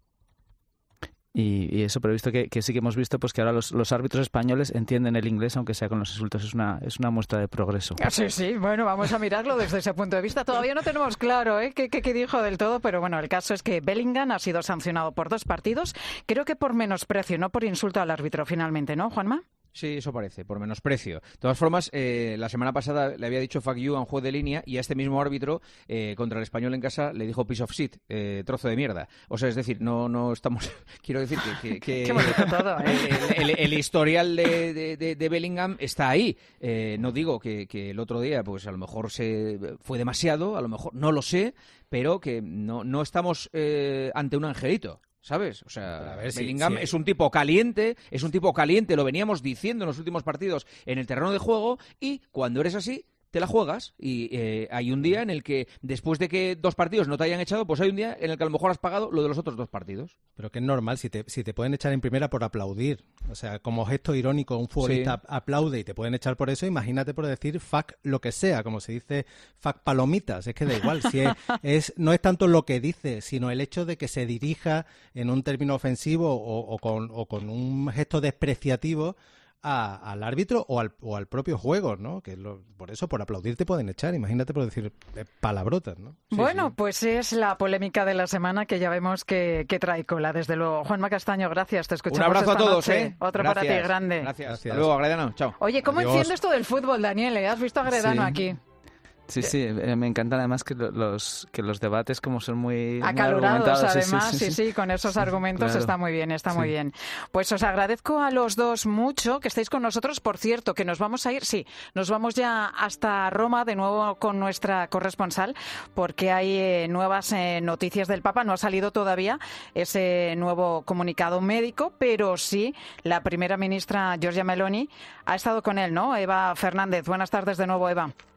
Y, y eso, pero he visto que, que sí que hemos visto pues que ahora los, los árbitros españoles entienden el inglés, aunque sea con los insultos. Es una, es una muestra de progreso. Sí, sí, bueno, vamos a mirarlo desde ese punto de vista. Todavía no tenemos claro ¿eh? qué, qué, qué dijo del todo, pero bueno, el caso es que Bellingham ha sido sancionado por dos partidos, creo que por menosprecio, no por insulto al árbitro finalmente, ¿no, Juanma? Sí, eso parece, por menosprecio. De todas formas, eh, la semana pasada le había dicho fuck you a un juez de línea, y a este mismo árbitro, eh, contra el Español en casa, le dijo piece of shit, eh, trozo de mierda. O sea, es decir, no no estamos... Quiero decir que... que, que Qué bonito todo, ¿eh? el, el, el historial de, de, de, de Bellingham está ahí. Eh, no digo que, que el otro día, pues a lo mejor se fue demasiado, a lo mejor no lo sé, pero que no, no estamos eh, ante un angelito. ¿Sabes? O sea, ver, Bellingham sí, sí. es un tipo caliente, es un tipo caliente, lo veníamos diciendo en los últimos partidos en el terreno de juego, y cuando eres así, te la juegas, y eh, hay un día en el que, después de que dos partidos no te hayan echado, pues hay un día en el que a lo mejor has pagado lo de los otros dos partidos. Pero que es normal, si te, si te pueden echar en primera por aplaudir, o sea, como gesto irónico, un futbolista sí. aplaude y te pueden echar por eso, imagínate por decir fuck lo que sea, como se dice fuck palomitas, es que da igual, si es, es no es tanto lo que dice, sino el hecho de que se dirija en un término ofensivo o, o, con, o con un gesto despreciativo A, al árbitro o al, o al propio juego, ¿no? Que lo, por eso, por aplaudir te pueden echar, imagínate por decir eh, palabrotas, ¿no? Sí, bueno, sí. Pues es la polémica de la semana que ya vemos que, que trae cola, desde luego. Juanma Castaño, gracias, te escuchamos. Un abrazo esta a todos, noche. ¿eh? Otro gracias, para ti, grande. Gracias. gracias. Hasta luego, Gredano, chao. Oye, ¿cómo Adiós. enciende esto del fútbol, Daniel? ¿Eh? ¿Has visto a Gredano sí. aquí? Sí, sí, me encantan además que los que los debates como son muy acalorados, muy además, sí sí, sí, sí, sí, con esos argumentos claro. Está muy bien, está sí. muy bien. Pues os agradezco a los dos mucho que estéis con nosotros. Por cierto, que nos vamos a ir, sí, nos vamos ya hasta Roma de nuevo con nuestra corresponsal, porque hay eh, nuevas eh, noticias del Papa. No ha salido todavía ese nuevo comunicado médico, pero sí, la primera ministra Giorgia Meloni ha estado con él, ¿no? Eva Fernández. Buenas tardes de nuevo, Eva.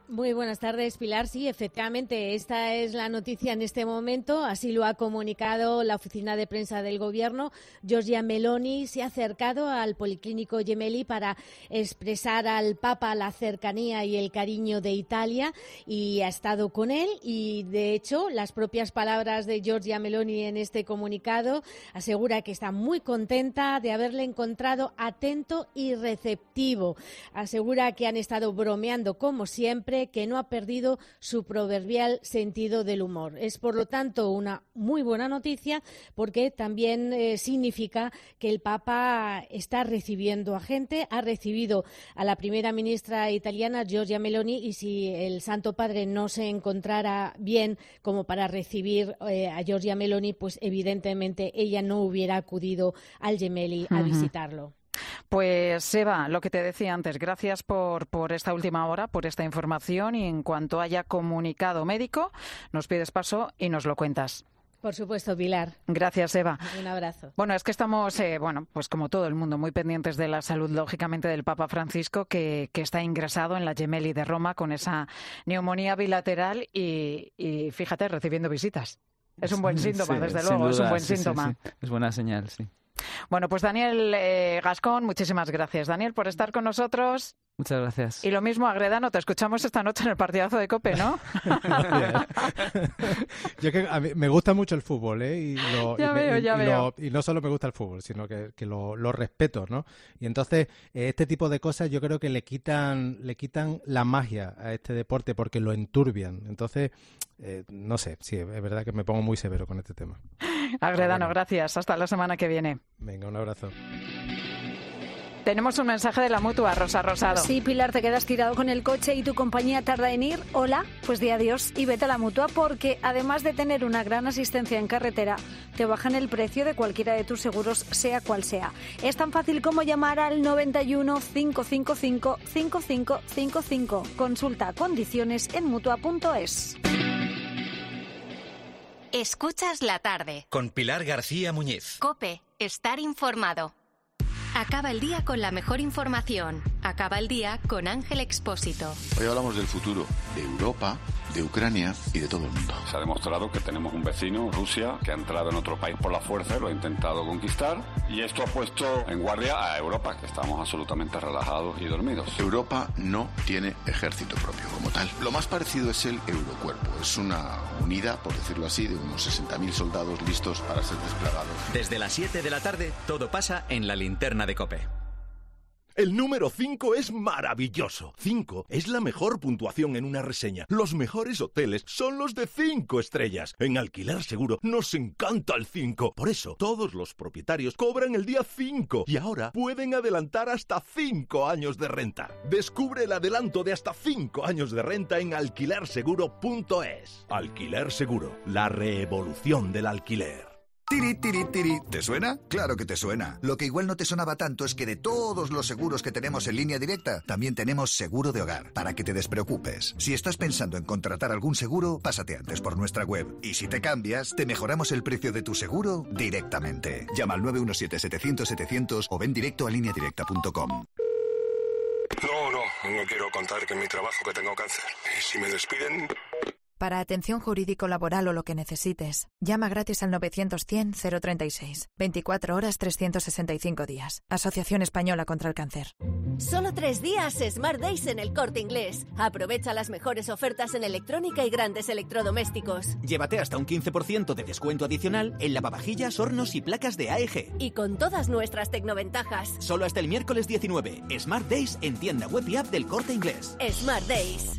Muy buenas tardes, Pilar. Sí, efectivamente, esta es la noticia en este momento. Así lo ha comunicado la oficina de prensa del Gobierno. Giorgia Meloni se ha acercado al Policlínico Gemelli para expresar al Papa la cercanía y el cariño de Italia y ha estado con él. Y, de hecho, las propias palabras de Giorgia Meloni en este comunicado asegura que está muy contenta de haberle encontrado atento y receptivo. Asegura que han estado bromeando como siempre, que no ha perdido su proverbial sentido del humor. Es, por lo tanto, una muy buena noticia porque también eh, significa que el Papa está recibiendo a gente, ha recibido a la primera ministra italiana, Giorgia Meloni, y si el Santo Padre no se encontrara bien como para recibir eh, a Giorgia Meloni, pues evidentemente ella no hubiera acudido al Gemelli a visitarlo. Pues Eva, lo que te decía antes, gracias por, por esta última hora, por esta información y en cuanto haya comunicado médico, nos pides paso y nos lo cuentas. Por supuesto, Pilar. Gracias, Eva. Un abrazo. Bueno, es que estamos, eh, bueno, pues como todo el mundo, muy pendientes de la salud, lógicamente, del Papa Francisco, que, que está ingresado en la Gemelli de Roma con esa neumonía bilateral y, y fíjate, recibiendo visitas. Es un buen síntoma, sí, desde sin luego, duda, es un buen sí, síntoma. Sí, sí. Es buena señal, sí. Bueno, pues Daniel eh, Gascón, muchísimas gracias, Daniel, por estar con nosotros. Muchas gracias. Y lo mismo, Agredano, te escuchamos esta noche en el partidazo de COPE, ¿no? Yo que a mí me gusta mucho el fútbol, ¿eh? Y, lo, ya y, veo, y, ya y, veo. Lo, y no solo me gusta el fútbol, sino que, que lo, lo respeto, ¿no? Y entonces, eh, este tipo de cosas yo creo que le quitan, le quitan la magia a este deporte porque lo enturbian. Entonces, eh, no sé, sí, es verdad que me pongo muy severo con este tema. Agredano, bueno, gracias. Hasta la semana que viene. Venga, un abrazo. Tenemos un mensaje de la Mutua, Rosa Rosado. Sí, Pilar, te quedas tirado con el coche y tu compañía tarda en ir. Hola, pues di adiós y vete a la Mutua porque además de tener una gran asistencia en carretera, te bajan el precio de cualquiera de tus seguros, sea cual sea. Es tan fácil como llamar al noventa y uno, cinco cinco cinco, cinco cinco cinco cinco. Consulta condiciones en mutua punto es. Escuchas la tarde. Con Pilar García Muñiz. COPE, estar informado. Acaba el día con la mejor información. Acaba el día con Ángel Expósito. Hoy hablamos del futuro, de Europa, de Ucrania y de todo el mundo. Se ha demostrado que tenemos un vecino, Rusia, que ha entrado en otro país por la fuerza y lo ha intentado conquistar. Y esto ha puesto en guardia a Europa, que estamos absolutamente relajados y dormidos. Europa no tiene ejército propio como tal. Lo más parecido es el Eurocuerpo. Es una unidad, por decirlo así, de unos sesenta mil soldados listos para ser desplegados. Desde las siete de la tarde, todo pasa en la linterna de COPE. El número cinco es maravilloso. cinco es la mejor puntuación en una reseña. Los mejores hoteles son los de cinco estrellas. En Alquiler Seguro nos encanta el cinco. Por eso, todos los propietarios cobran el día cinco y ahora pueden adelantar hasta cinco años de renta. Descubre el adelanto de hasta cinco años de renta en alquiler seguro punto es. Alquiler Seguro, la revolución del alquiler. Tiri, tiri, tiri. ¿Te suena? Claro que te suena. Lo que igual no te sonaba tanto es que de todos los seguros que tenemos en Línea Directa, también tenemos seguro de hogar, para que te despreocupes. Si estás pensando en contratar algún seguro, pásate antes por nuestra web. Y si te cambias, te mejoramos el precio de tu seguro directamente. Llama al nueve uno siete, setecientos, setecientos o ven directo a línea directa punto com. No, no, no quiero contar que en mi trabajo que tengo cáncer. Y si me despiden... Para atención jurídico-laboral o lo que necesites, llama gratis al novecientos cien cero treinta y seis. veinticuatro horas, trescientos sesenta y cinco días. Asociación Española contra el Cáncer. Solo tres días Smart Days en el Corte Inglés. Aprovecha las mejores ofertas en electrónica y grandes electrodomésticos. Llévate hasta un quince por ciento de descuento adicional en lavavajillas, hornos y placas de A E G. Y con todas nuestras tecnoventajas. Solo hasta el miércoles diecinueve. Smart Days en tienda web y app del Corte Inglés. Smart Days.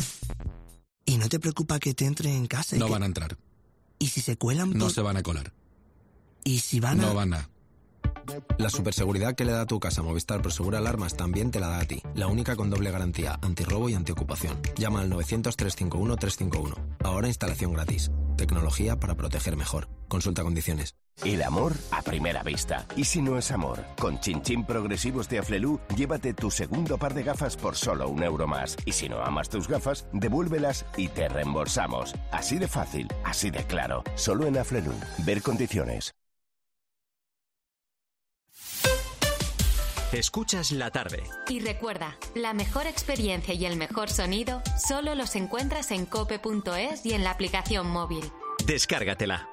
¿Y no te preocupa que te entre en casa? No que... van a entrar. ¿Y si se cuelan? No por... se van a colar. ¿Y si van a...? No van a... La superseguridad que le da a tu casa Movistar Prosegur Alarmas también te la da a ti. La única con doble garantía, antirrobo y antiocupación. Llama al novecientos, trescientos cincuenta y uno, trescientos cincuenta y uno. Ahora instalación gratis. Tecnología para proteger mejor. Consulta condiciones. El amor a primera vista. ¿Y si no es amor? Con Chin Chin Progresivos de Aflelu, llévate tu segundo par de gafas por solo un euro más. Y si no amas tus gafas, devuélvelas y te reembolsamos. Así de fácil, así de claro. Solo en Aflelu. Ver condiciones. Escuchas la tarde. Y recuerda, la mejor experiencia y el mejor sonido solo los encuentras en cope punto es y en la aplicación móvil. Descárgatela.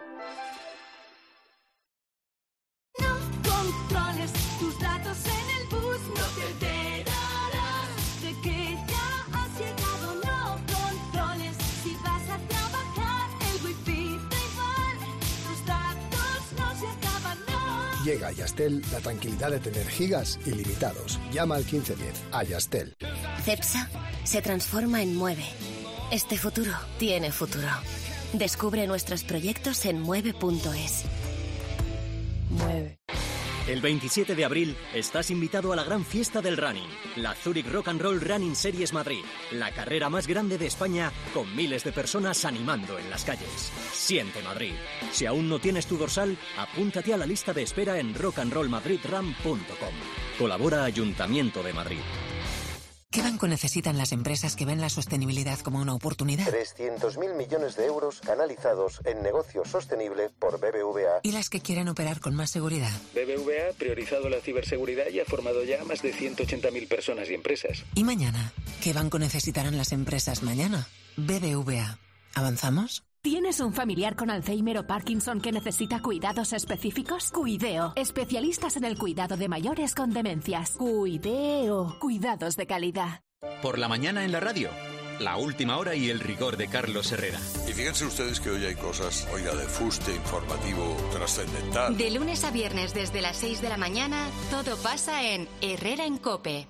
No controles tus datos en el bus, no te enterarás de que ya has llegado. No controles si vas a trabajar, el wifi da igual, tus datos no se acaban, no. Llega a Yastel la tranquilidad de tener gigas ilimitados. Llama al quince diez. A Yastel. Cepsa se transforma en Mueve. Este futuro tiene futuro. Descubre nuestros proyectos en mueve punto es. Mueve. El veintisiete de abril estás invitado a la gran fiesta del running, la Zurich Rock and Roll Running Series Madrid, la carrera más grande de España con miles de personas animando en las calles. Siente Madrid. Si aún no tienes tu dorsal, apúntate a la lista de espera en rock and roll madrid run punto com. Colabora Ayuntamiento de Madrid. ¿Qué banco necesitan las empresas que ven la sostenibilidad como una oportunidad? trescientos mil millones de euros canalizados en negocio sostenible por B B V A. ¿Y las que quieren operar con más seguridad? B B V A ha priorizado la ciberseguridad y ha formado ya a más de ciento ochenta mil personas y empresas. ¿Y mañana? ¿Qué banco necesitarán las empresas mañana? B B V A. ¿Avanzamos? ¿Tienes un familiar con Alzheimer o Parkinson que necesita cuidados específicos? Cuideo, especialistas en el cuidado de mayores con demencias. Cuideo, cuidados de calidad. Por la mañana en la radio, la última hora y el rigor de Carlos Herrera. Y fíjense ustedes que hoy hay cosas, oiga, de fuste informativo trascendental. De lunes a viernes desde las seis de la mañana, todo pasa en Herrera en COPE.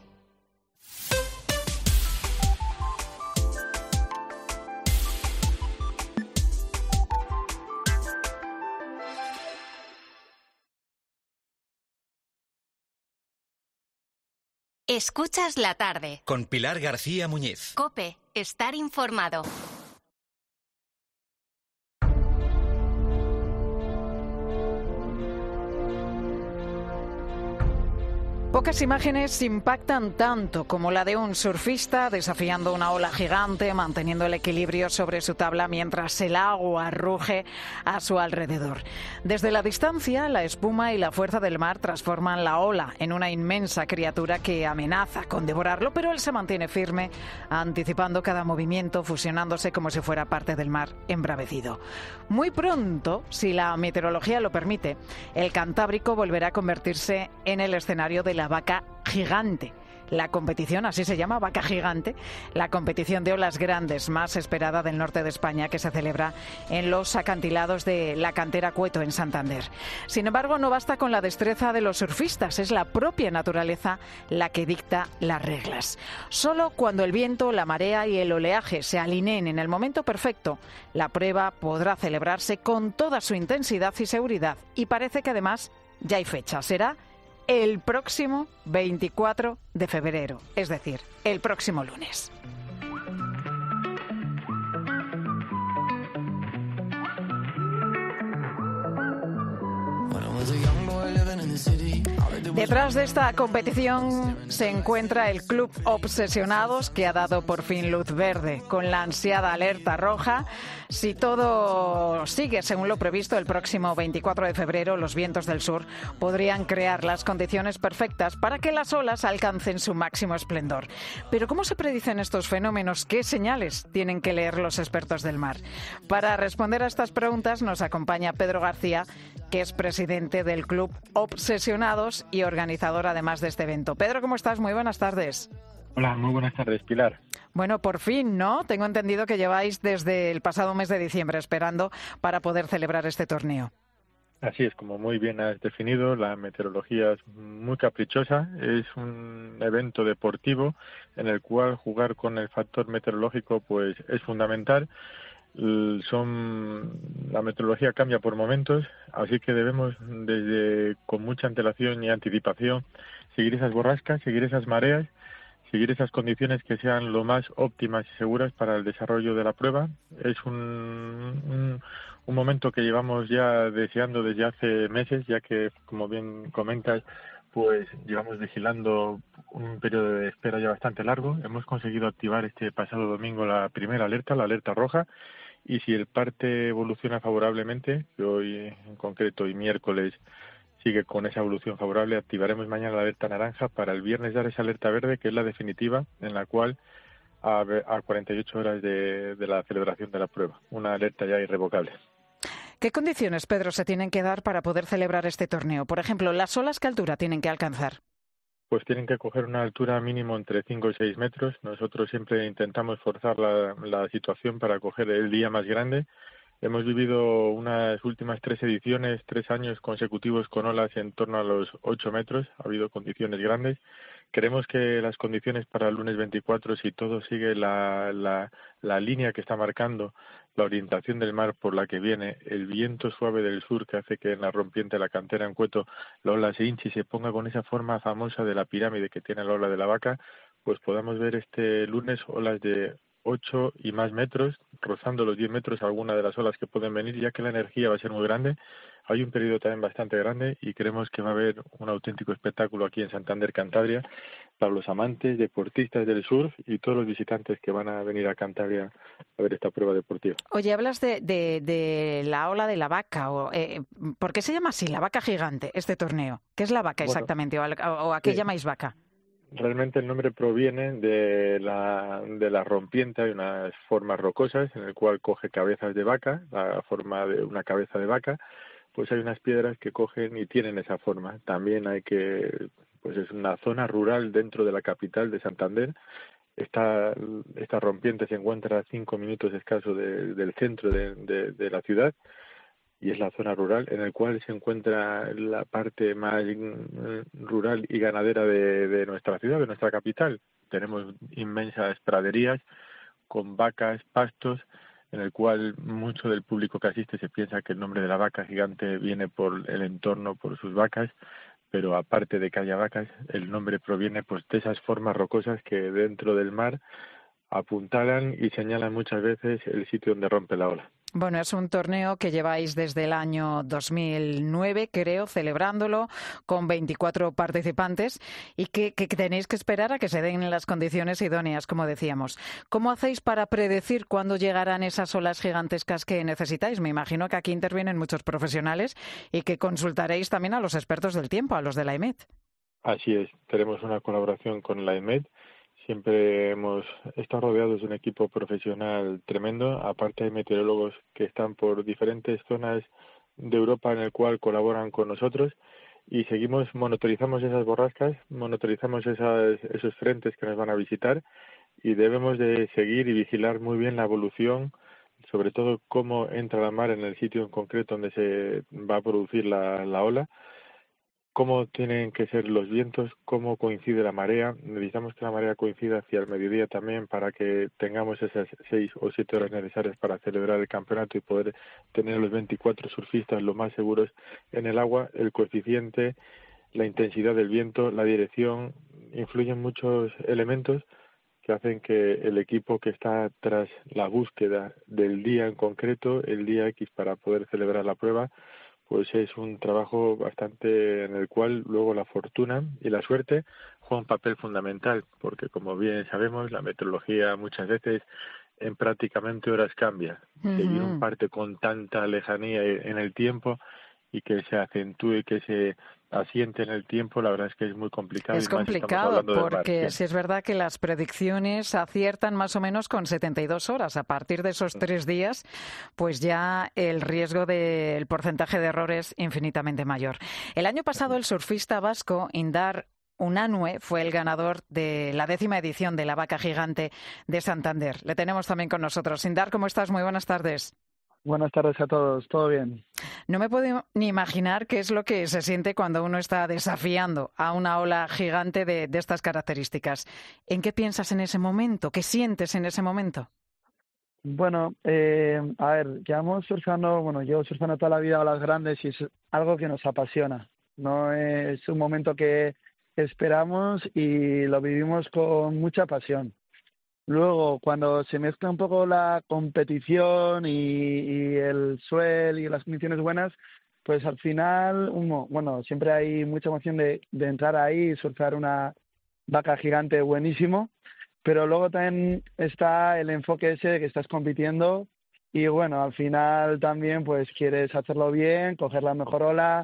Escuchas la tarde. Con Pilar García Muñiz. COPE, estar informado. Pocas imágenes impactan tanto como la de un surfista desafiando una ola gigante, manteniendo el equilibrio sobre su tabla mientras el agua ruge a su alrededor. Desde la distancia, la espuma y la fuerza del mar transforman la ola en una inmensa criatura que amenaza con devorarlo, pero él se mantiene firme, anticipando cada movimiento, fusionándose como si fuera parte del mar embravecido. Muy pronto, si la meteorología lo permite, el Cantábrico volverá a convertirse en el escenario de la vaca gigante. La competición, así se llama, vaca gigante, la competición de olas grandes más esperada del norte de España, que se celebra en los acantilados de la cantera Cueto, en Santander. Sin embargo, no basta con la destreza de los surfistas, es la propia naturaleza la que dicta las reglas. Solo cuando el viento, la marea y el oleaje se alineen en el momento perfecto, la prueba podrá celebrarse con toda su intensidad y seguridad. Y parece que además ya hay fecha, será el próximo veinticuatro de febrero, es decir, el próximo lunes. Detrás de esta competición se encuentra el Club Obsesionados, que ha dado por fin luz verde con la ansiada alerta roja. Si todo sigue según lo previsto, el próximo veinticuatro de febrero los vientos del sur podrían crear las condiciones perfectas para que las olas alcancen su máximo esplendor. Pero ¿cómo se predicen estos fenómenos? ¿Qué señales tienen que leer los expertos del mar? Para responder a estas preguntas nos acompaña Pedro García, que es presidente del Club Obsesionados y organizador además de este evento. Pedro, ¿cómo estás? Muy buenas tardes. Hola, muy buenas tardes, Pilar. Bueno, por fin, ¿no? Tengo entendido que lleváis desde el pasado mes de diciembre esperando para poder celebrar este torneo. Así es, como muy bien has definido, la meteorología es muy caprichosa, es un evento deportivo en el cual jugar con el factor meteorológico pues es fundamental. Son la meteorología cambia por momentos, así que debemos desde con mucha antelación y anticipación seguir esas borrascas, seguir esas mareas, seguir esas condiciones que sean lo más óptimas y seguras para el desarrollo de la prueba. Es un, un, un momento que llevamos ya deseando desde hace meses, ya que, como bien comentas, pues llevamos vigilando un periodo de espera ya bastante largo. Hemos conseguido activar este pasado domingo la primera alerta, la alerta roja, y si el parte evoluciona favorablemente, que hoy en concreto y miércoles sigue con esa evolución favorable. Activaremos mañana la alerta naranja para el viernes dar esa alerta verde, que es la definitiva, en la cual a, a cuarenta y ocho horas de, de la celebración de la prueba, una alerta ya irrevocable. ¿Qué condiciones, Pedro, se tienen que dar para poder celebrar este torneo? Por ejemplo, ¿las olas qué altura tienen que alcanzar? Pues tienen que coger una altura mínimo entre cinco y seis metros. Nosotros siempre intentamos forzar la, la situación para coger el día más grande. Hemos vivido unas últimas tres ediciones, tres años consecutivos con olas en torno a los ocho metros. Ha habido condiciones grandes. Creemos que las condiciones para el lunes veinticuatro, si todo sigue la, la, la línea que está marcando la orientación del mar por la que viene, el viento suave del sur que hace que en la rompiente de la cantera en Cueto la ola se hinche y se ponga con esa forma famosa de la pirámide que tiene la ola de la Vaca, pues podamos ver este lunes olas de ocho y más metros, rozando los diez metros alguna de las olas que pueden venir, ya que la energía va a ser muy grande. Hay un periodo también bastante grande y creemos que va a haber un auténtico espectáculo aquí en Santander, Cantabria, para los amantes, deportistas del surf y todos los visitantes que van a venir a Cantabria a ver esta prueba deportiva. Oye, hablas de, de, de la ola de la Vaca. O, eh, ¿Por qué se llama así, la Vaca Gigante, este torneo? ¿Qué es la Vaca Bueno, exactamente? ¿O a, o a qué sí. llamáis Vaca? Realmente el nombre proviene de la, de la rompiente, hay unas formas rocosas en el cual coge cabezas de vaca, la forma de una cabeza de vaca, pues hay unas piedras que cogen y tienen esa forma. También hay que, pues es una zona rural dentro de la capital de Santander. Esta, esta rompiente se encuentra a cinco minutos escaso de, del centro de, de, de la ciudad, y es la zona rural en el cual se encuentra la parte más rural y ganadera de, de nuestra ciudad, de nuestra capital. Tenemos inmensas praderías con vacas, pastos, en el cual mucho del público que asiste se piensa que el nombre de la Vaca Gigante viene por el entorno, por sus vacas, pero aparte de que haya vacas, el nombre proviene pues de esas formas rocosas que dentro del mar apuntalan y señalan muchas veces el sitio donde rompe la ola. Bueno, es un torneo que lleváis desde el año dos mil nueve, creo, celebrándolo con veinticuatro participantes y que, que tenéis que esperar a que se den las condiciones idóneas, como decíamos. ¿Cómo hacéis para predecir cuándo llegarán esas olas gigantescas que necesitáis? Me imagino que aquí intervienen muchos profesionales y que consultaréis también a los expertos del tiempo, a los de la EMET. Así es, tenemos una colaboración con la EMET. Siempre hemos estado rodeados de un equipo profesional tremendo. Aparte hay meteorólogos que están por diferentes zonas de Europa en el cual colaboran con nosotros y seguimos, monitorizamos esas borrascas, monitorizamos esas, esos frentes que nos van a visitar y debemos de seguir y vigilar muy bien la evolución, sobre todo cómo entra la mar en el sitio en concreto donde se va a producir la, la ola, cómo tienen que ser los vientos, cómo coincide la marea. Necesitamos que la marea coincida hacia el mediodía también para que tengamos esas seis o siete horas necesarias para celebrar el campeonato y poder tener los veinticuatro surfistas lo más seguros en el agua. El coeficiente, la intensidad del viento, la dirección, influyen muchos elementos que hacen que el equipo que está tras la búsqueda del día en concreto, el día X para poder celebrar la prueba, pues es un trabajo bastante en el cual luego la fortuna y la suerte juegan un papel fundamental, porque como bien sabemos, la meteorología muchas veces en prácticamente horas cambia. Uh-huh. Seguir un parte con tanta lejanía en el tiempo y que se acentúe, que se asiente en el tiempo, la verdad es que es muy complicado. Es complicado porque si es verdad que las predicciones aciertan más o menos con setenta y dos horas. A partir de esos tres días, pues ya el riesgo del porcentaje de error es infinitamente mayor. El año pasado el surfista vasco Indar Unanue fue el ganador de la décima edición de la Vaca Gigante de Santander. Le tenemos también con nosotros. Indar, ¿cómo estás? Muy buenas tardes. Buenas tardes a todos, ¿todo bien? No me puedo ni imaginar qué es lo que se siente cuando uno está desafiando a una ola gigante de, de estas características. ¿En qué piensas en ese momento? ¿Qué sientes en ese momento? Bueno, eh, a ver, llevamos surfando, bueno, llevo surfando toda la vida olas grandes y es algo que nos apasiona. No es un momento que esperamos y lo vivimos con mucha pasión. Luego, cuando se mezcla un poco la competición y, y el suel y las condiciones buenas, pues al final, uno, bueno, siempre hay mucha emoción de, de entrar ahí y surfear una vaca gigante buenísimo, pero luego también está el enfoque ese de que estás compitiendo y bueno, al final también pues quieres hacerlo bien, coger la mejor ola,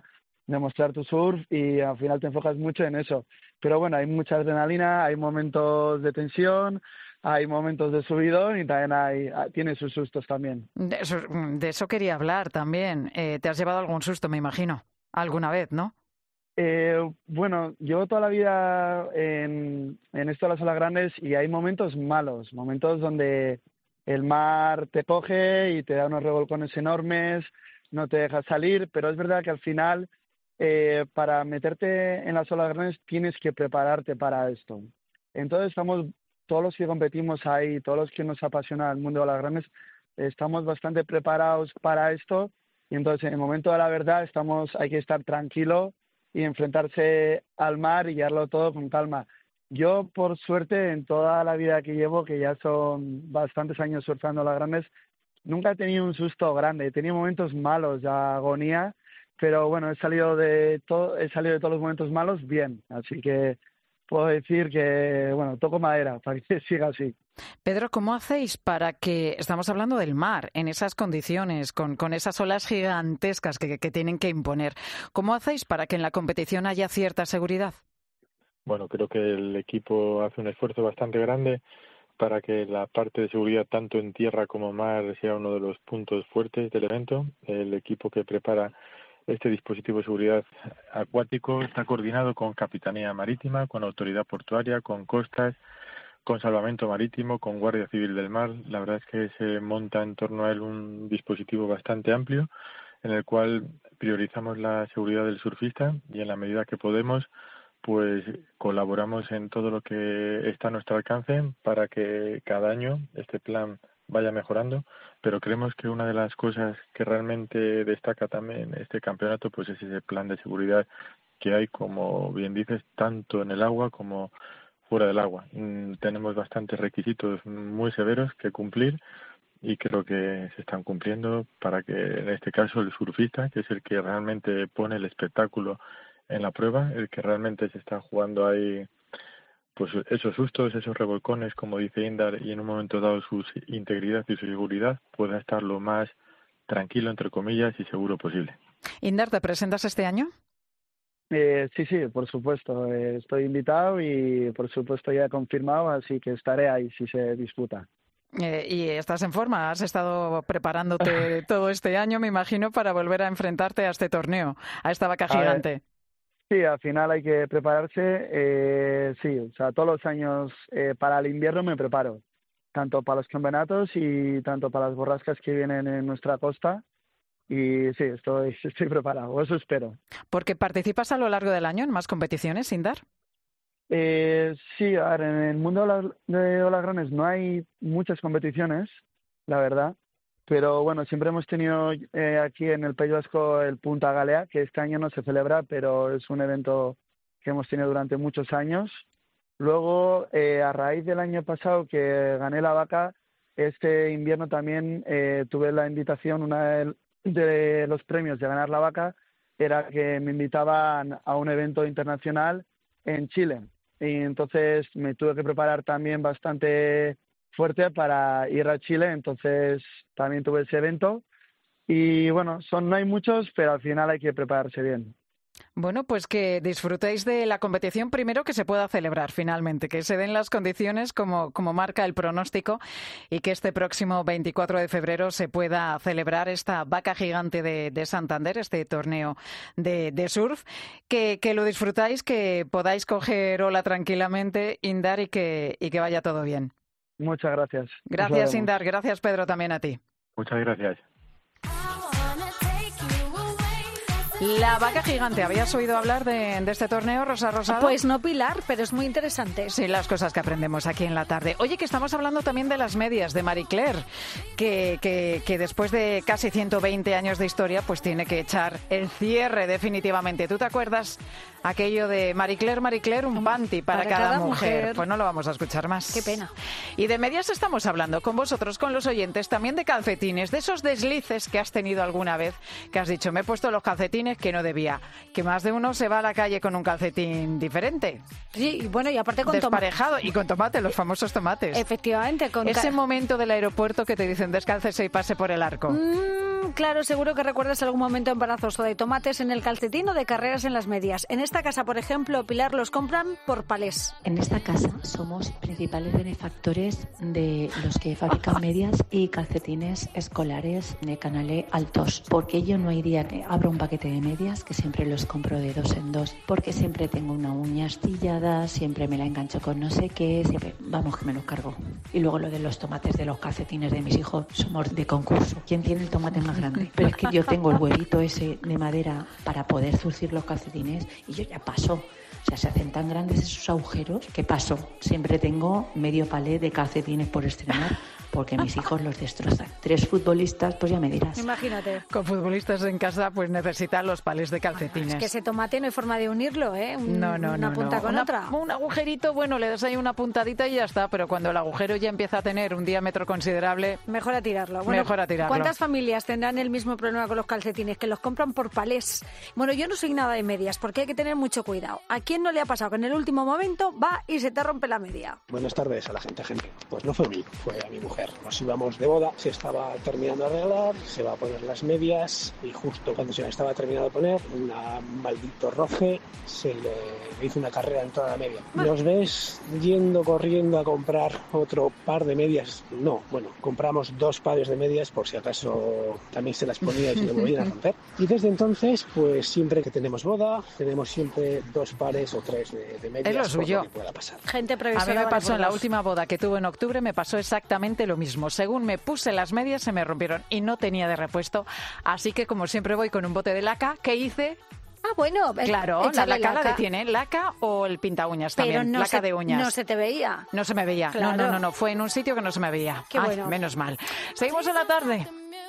demostrar tu surf y al final te enfocas mucho en eso. Pero bueno, hay mucha adrenalina, hay momentos de tensión, hay momentos de subidón y también hay, tiene sus sustos también. De eso, de eso quería hablar también. Eh, ¿Te has llevado algún susto, me imagino? ¿Alguna vez, no? Eh, bueno, llevo toda la vida en, en esto de las olas grandes y hay momentos malos, momentos donde el mar te coge y te da unos revolcones enormes, no te deja salir, pero es verdad que al final eh, para meterte en las olas grandes tienes que prepararte para esto. Entonces estamos, todos los que competimos ahí, todos los que nos apasiona el mundo de olas grandes, estamos bastante preparados para esto y entonces en el momento de la verdad estamos, hay que estar tranquilo y enfrentarse al mar y llevarlo todo con calma. Yo, por suerte, en toda la vida que llevo, que ya son bastantes años surfando las grandes, nunca he tenido un susto grande. He tenido momentos malos de agonía, pero bueno, he salido de todo, he salido de todos los momentos malos bien. Así que puedo decir que, bueno, toco madera para que siga así. Pedro, ¿cómo hacéis para que, estamos hablando del mar, en esas condiciones, con, con esas olas gigantescas que, que tienen que imponer, ¿cómo hacéis para que en la competición haya cierta seguridad? Bueno, creo que el equipo hace un esfuerzo bastante grande para que la parte de seguridad tanto en tierra como mar sea uno de los puntos fuertes del evento. El equipo que prepara este dispositivo de seguridad acuático está coordinado con Capitanía Marítima, con Autoridad Portuaria, con Costas, con Salvamento Marítimo, con Guardia Civil del Mar. La verdad es que se monta en torno a él un dispositivo bastante amplio en el cual priorizamos la seguridad del surfista y en la medida que podemos pues colaboramos en todo lo que está a nuestro alcance para que cada año este plan vaya mejorando, pero creemos que una de las cosas que realmente destaca también este campeonato pues es ese plan de seguridad que hay, como bien dices, tanto en el agua como fuera del agua. Mm, tenemos bastantes requisitos muy severos que cumplir y creo que se están cumpliendo para que en este caso el surfista, que es el que realmente pone el espectáculo en la prueba, el que realmente se está jugando ahí pues esos sustos, esos revolcones, como dice Indar, y en un momento dado su integridad y su seguridad pueda estar lo más tranquilo, entre comillas, y seguro posible. Indar, ¿te presentas este año? Eh, sí, sí, por supuesto. Eh, estoy invitado y por supuesto ya he confirmado, así que estaré ahí si se disputa. Eh, ¿Y estás en forma? ¿Has estado preparándote todo este año, me imagino, para volver a enfrentarte a este torneo, a esta vaca gigante? Sí, al final hay que prepararse. Eh, sí, o sea, todos los años eh, para el invierno me preparo, tanto para los campeonatos y tanto para las borrascas que vienen en nuestra costa. Y sí, estoy, estoy preparado, eso espero. ¿Porque participas a lo largo del año en más competiciones, Indar? Eh, sí, a ver, en el mundo de las, de olas grandes no hay muchas competiciones, la verdad. Pero bueno, siempre hemos tenido eh, aquí en el País Vasco el Punta Galea, que este año no se celebra, pero es un evento que hemos tenido durante muchos años. Luego, eh, a raíz del año pasado que gané la vaca, este invierno también eh, tuve la invitación, una de, de los premios de ganar la vaca era que me invitaban a un evento internacional en Chile. Y entonces me tuve que preparar también bastante fuerte para ir a Chile, entonces también tuve ese evento y bueno, son no hay muchos, pero al final hay que prepararse bien. Bueno, pues que disfrutéis de la competición primero, que se pueda celebrar finalmente, que se den las condiciones como, como marca el pronóstico y que este próximo veinticuatro de febrero se pueda celebrar esta vaca gigante de, de Santander, este torneo de, de surf, que, que lo disfrutáis, que podáis coger ola tranquilamente, Indar, y que, y que vaya todo bien. Muchas gracias. Gracias, Indar. Gracias, Pedro, también a ti. Muchas gracias. La vaca gigante, ¿habías oído hablar de, de este torneo, Rosa Rosado? Pues no, Pilar, pero es muy interesante. Sí, las cosas que aprendemos aquí en la tarde. Oye, que estamos hablando también de las medias de Marie Claire, que, que, que después de casi ciento veinte años de historia, pues tiene que echar el cierre definitivamente. ¿Tú te acuerdas aquello de Marie Claire, Marie Claire, un panty para, para cada, cada mujer. mujer? Pues no lo vamos a escuchar más. Qué pena. Y de medias estamos hablando con vosotros, con los oyentes, también de calcetines, de esos deslices que has tenido alguna vez, que has dicho, me he puesto los calcetines que no debía. Que más de uno se va a la calle con un calcetín diferente. Sí, y bueno, y aparte con desparejado tomate. Y con tomate, los famosos tomates. Efectivamente. Con Ese momento del aeropuerto que te dicen descálcese y pase por el arco. Mm. Mmm, claro, seguro que recuerdas algún momento embarazoso de tomates en el calcetín o de carreras en las medias. En esta casa, por ejemplo, Pilar, los compran por palés. En esta casa somos principales benefactores de los que fabrican medias y calcetines escolares de Canalé Altos, porque yo no hay día que abro un paquete de medias que siempre los compro de dos en dos, porque siempre tengo una uña astillada, siempre me la engancho con no sé qué, siempre, vamos que me los cargo. Y luego lo de los tomates de los calcetines de mis hijos, somos de concurso. ¿Quién tiene el tomate más grande? Pero es que yo tengo el huevito ese de madera para poder zurcir los calcetines y yo ya paso. O sea, se hacen tan grandes esos agujeros que paso. Siempre tengo medio palé de calcetines por estrenar porque mis hijos los destrozan. Tres futbolistas, pues ya me dirás. Imagínate. Con futbolistas en casa, pues necesitan los palés de calcetines. Es que ese tomate no hay forma de unirlo, ¿eh? Un, no, no, una no, punta no. con una, otra. Un agujerito, bueno, le das ahí una puntadita y ya está, pero cuando el agujero ya empieza a tener un diámetro considerable... Mejor a tirarlo. Bueno, mejor a tirarlo. ¿Cuántas familias tendrán el mismo problema con los calcetines? Que los compran por palés. Bueno, yo no soy nada de medias, porque hay que tener mucho cuidado. ¿A quién no le ha pasado que en el último momento va y se te rompe la media? Buenas tardes a la gente, gente. Pues no fue a mí, fue a mi mujer. Nos íbamos de boda, se estaba terminando de arreglar, se va a poner las medias y justo cuando se la estaba terminando de poner, un maldito roce se le hizo una carrera en toda la media. ¿Nos ves yendo corriendo a comprar otro par de medias? No, bueno, compramos dos pares de medias por si acaso también se las ponía y se le volvían a romper. Y desde entonces, pues siempre que tenemos boda, tenemos siempre dos pares o tres de, de medias. Es lo suyo. Por lo que pueda pasar. Gente previsora. A mí me pasó vale en la dos. última boda que tuve en octubre, me pasó exactamente lo mismo. Según me puse las medias, se me rompieron y no tenía de repuesto. Así que, como siempre, voy con un bote de laca. ¿Qué hice? Ah, bueno. Claro, la échale laca la laca. detiene. Laca o el pinta uñas Pero también. no laca se, de uñas. no se te veía. No se me veía. Claro. No, no, no, no. Fue en un sitio que no se me veía. Qué Ay, bueno. menos mal. Seguimos en la tarde.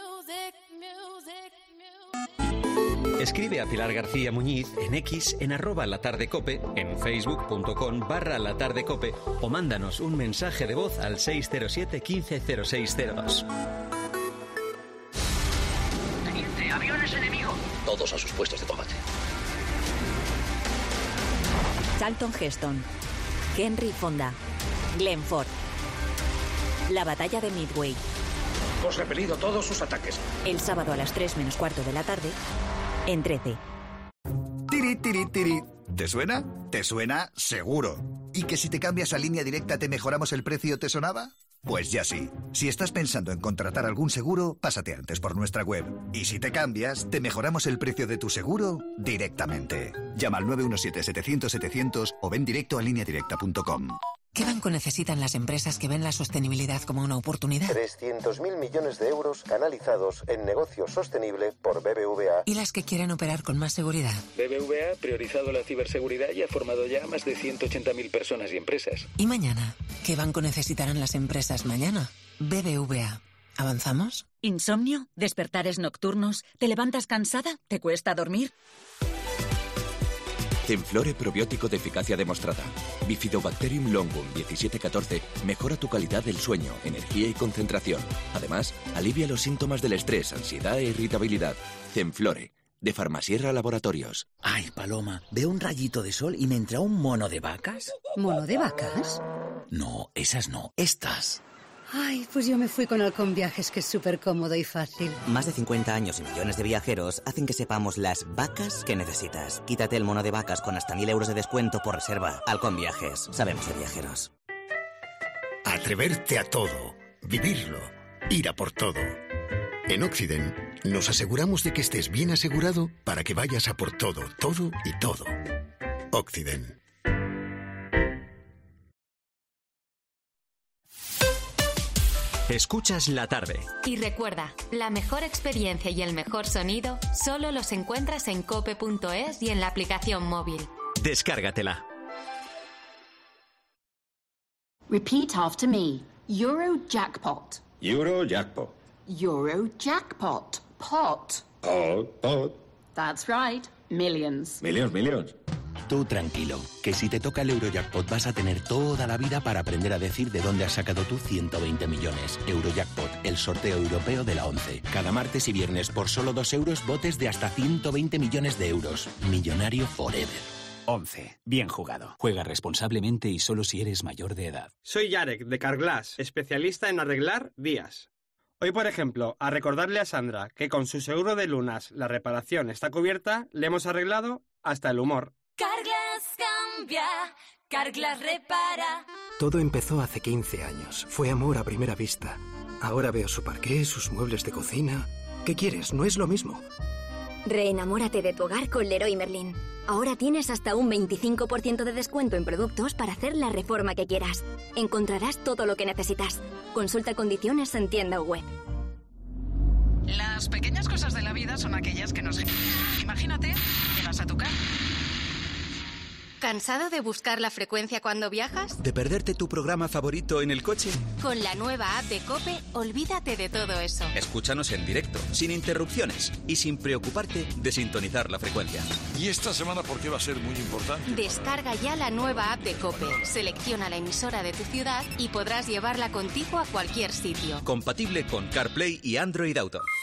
Escribe a Pilar García Muñiz en X, en arroba latardecope, en facebook.com barra latardecope o mándanos un mensaje de voz al seis cero siete, quince cero seis cero dos. Teniente, aviones enemigos. Todos a sus puestos de combate. Charlton Heston, Henry Fonda, Glenn Ford. La batalla de Midway. Hemos repelido todos sus ataques. El sábado a las tres menos cuarto de la tarde, en trece. Tiri, tiri, tiri. ¿Te suena? ¿Te suena? Seguro. ¿Y que si te cambias a Línea Directa te mejoramos el precio, te sonaba? Pues ya sí. Si estás pensando en contratar algún seguro, pásate antes por nuestra web. Y si te cambias, te mejoramos el precio de tu seguro directamente. Llama al nueve uno siete, setecientos, setecientos o ven directo a línea directa punto com. ¿Qué banco necesitan las empresas que ven la sostenibilidad como una oportunidad? trescientos mil millones de euros canalizados en negocio sostenible por B B V A. ¿Y las que quieren operar con más seguridad? B B V A ha priorizado la ciberseguridad y ha formado ya a más de ciento ochenta mil personas y empresas. ¿Y mañana? ¿Qué banco necesitarán las empresas mañana? B B V A. ¿Avanzamos? ¿Insomnio? ¿Despertares nocturnos? ¿Te levantas cansada? ¿Te cuesta dormir? Zenflore probiótico de eficacia demostrada. Bifidobacterium longum diecisiete catorce mejora tu calidad del sueño, energía y concentración. Además, alivia los síntomas del estrés, ansiedad e irritabilidad. Zenflore, de Farmasierra Laboratorios. Ay, Paloma, veo un rayito de sol y me entra un mono de vacas. ¿Mono de vacas? No, esas no, estas. Ay, pues yo me fui con Halcón Viajes, que es súper cómodo y fácil. Más de cincuenta años y millones de viajeros hacen que sepamos las vacas que necesitas. Quítate el mono de vacas con hasta mil euros de descuento por reserva. Halcón Viajes. Sabemos de viajeros. Atreverte a todo. Vivirlo. Ir a por todo. En Occident nos aseguramos de que estés bien asegurado para que vayas a por todo, todo y todo. Occident. Escuchas la tarde. Y recuerda, la mejor experiencia y el mejor sonido solo los encuentras en cope punto es y en la aplicación móvil. Descárgatela. Repeat after me. Eurojackpot. Eurojackpot. Eurojackpot. Pot. Pot, pot. That's right. Millions. Millions, millions. Tú tranquilo, que si te toca el Eurojackpot vas a tener toda la vida para aprender a decir de dónde has sacado tú ciento veinte millones. Eurojackpot, el sorteo europeo de la once. Cada martes y viernes por solo dos euros, botes de hasta ciento veinte millones de euros. Millonario forever. once. Bien jugado. Juega responsablemente y solo si eres mayor de edad. Soy Yarek, de Carglass, especialista en arreglar vías. Hoy, por ejemplo, a recordarle a Sandra que con su seguro de lunas la reparación está cubierta, le hemos arreglado hasta el humor. Carglass cambia, Carglass repara. Todo empezó hace quince años. Fue amor a primera vista. Ahora veo su parqué, sus muebles de cocina. ¿Qué quieres? No es lo mismo. Reenamórate de tu hogar con Leroy Merlin. Ahora tienes hasta un veinticinco por ciento de descuento en productos para hacer la reforma que quieras. Encontrarás todo lo que necesitas. Consulta condiciones en tienda o web. Las pequeñas cosas de la vida son aquellas que nos... Imagínate, llegas a tu casa. ¿Cansado de buscar la frecuencia cuando viajas? ¿De perderte tu programa favorito en el coche? Con la nueva app de COPE, olvídate de todo eso. Escúchanos en directo, sin interrupciones y sin preocuparte de sintonizar la frecuencia. ¿Y esta semana por qué va a ser muy importante? Descarga ya la nueva app de COPE, selecciona la emisora de tu ciudad y podrás llevarla contigo a cualquier sitio. Compatible con CarPlay y Android Auto.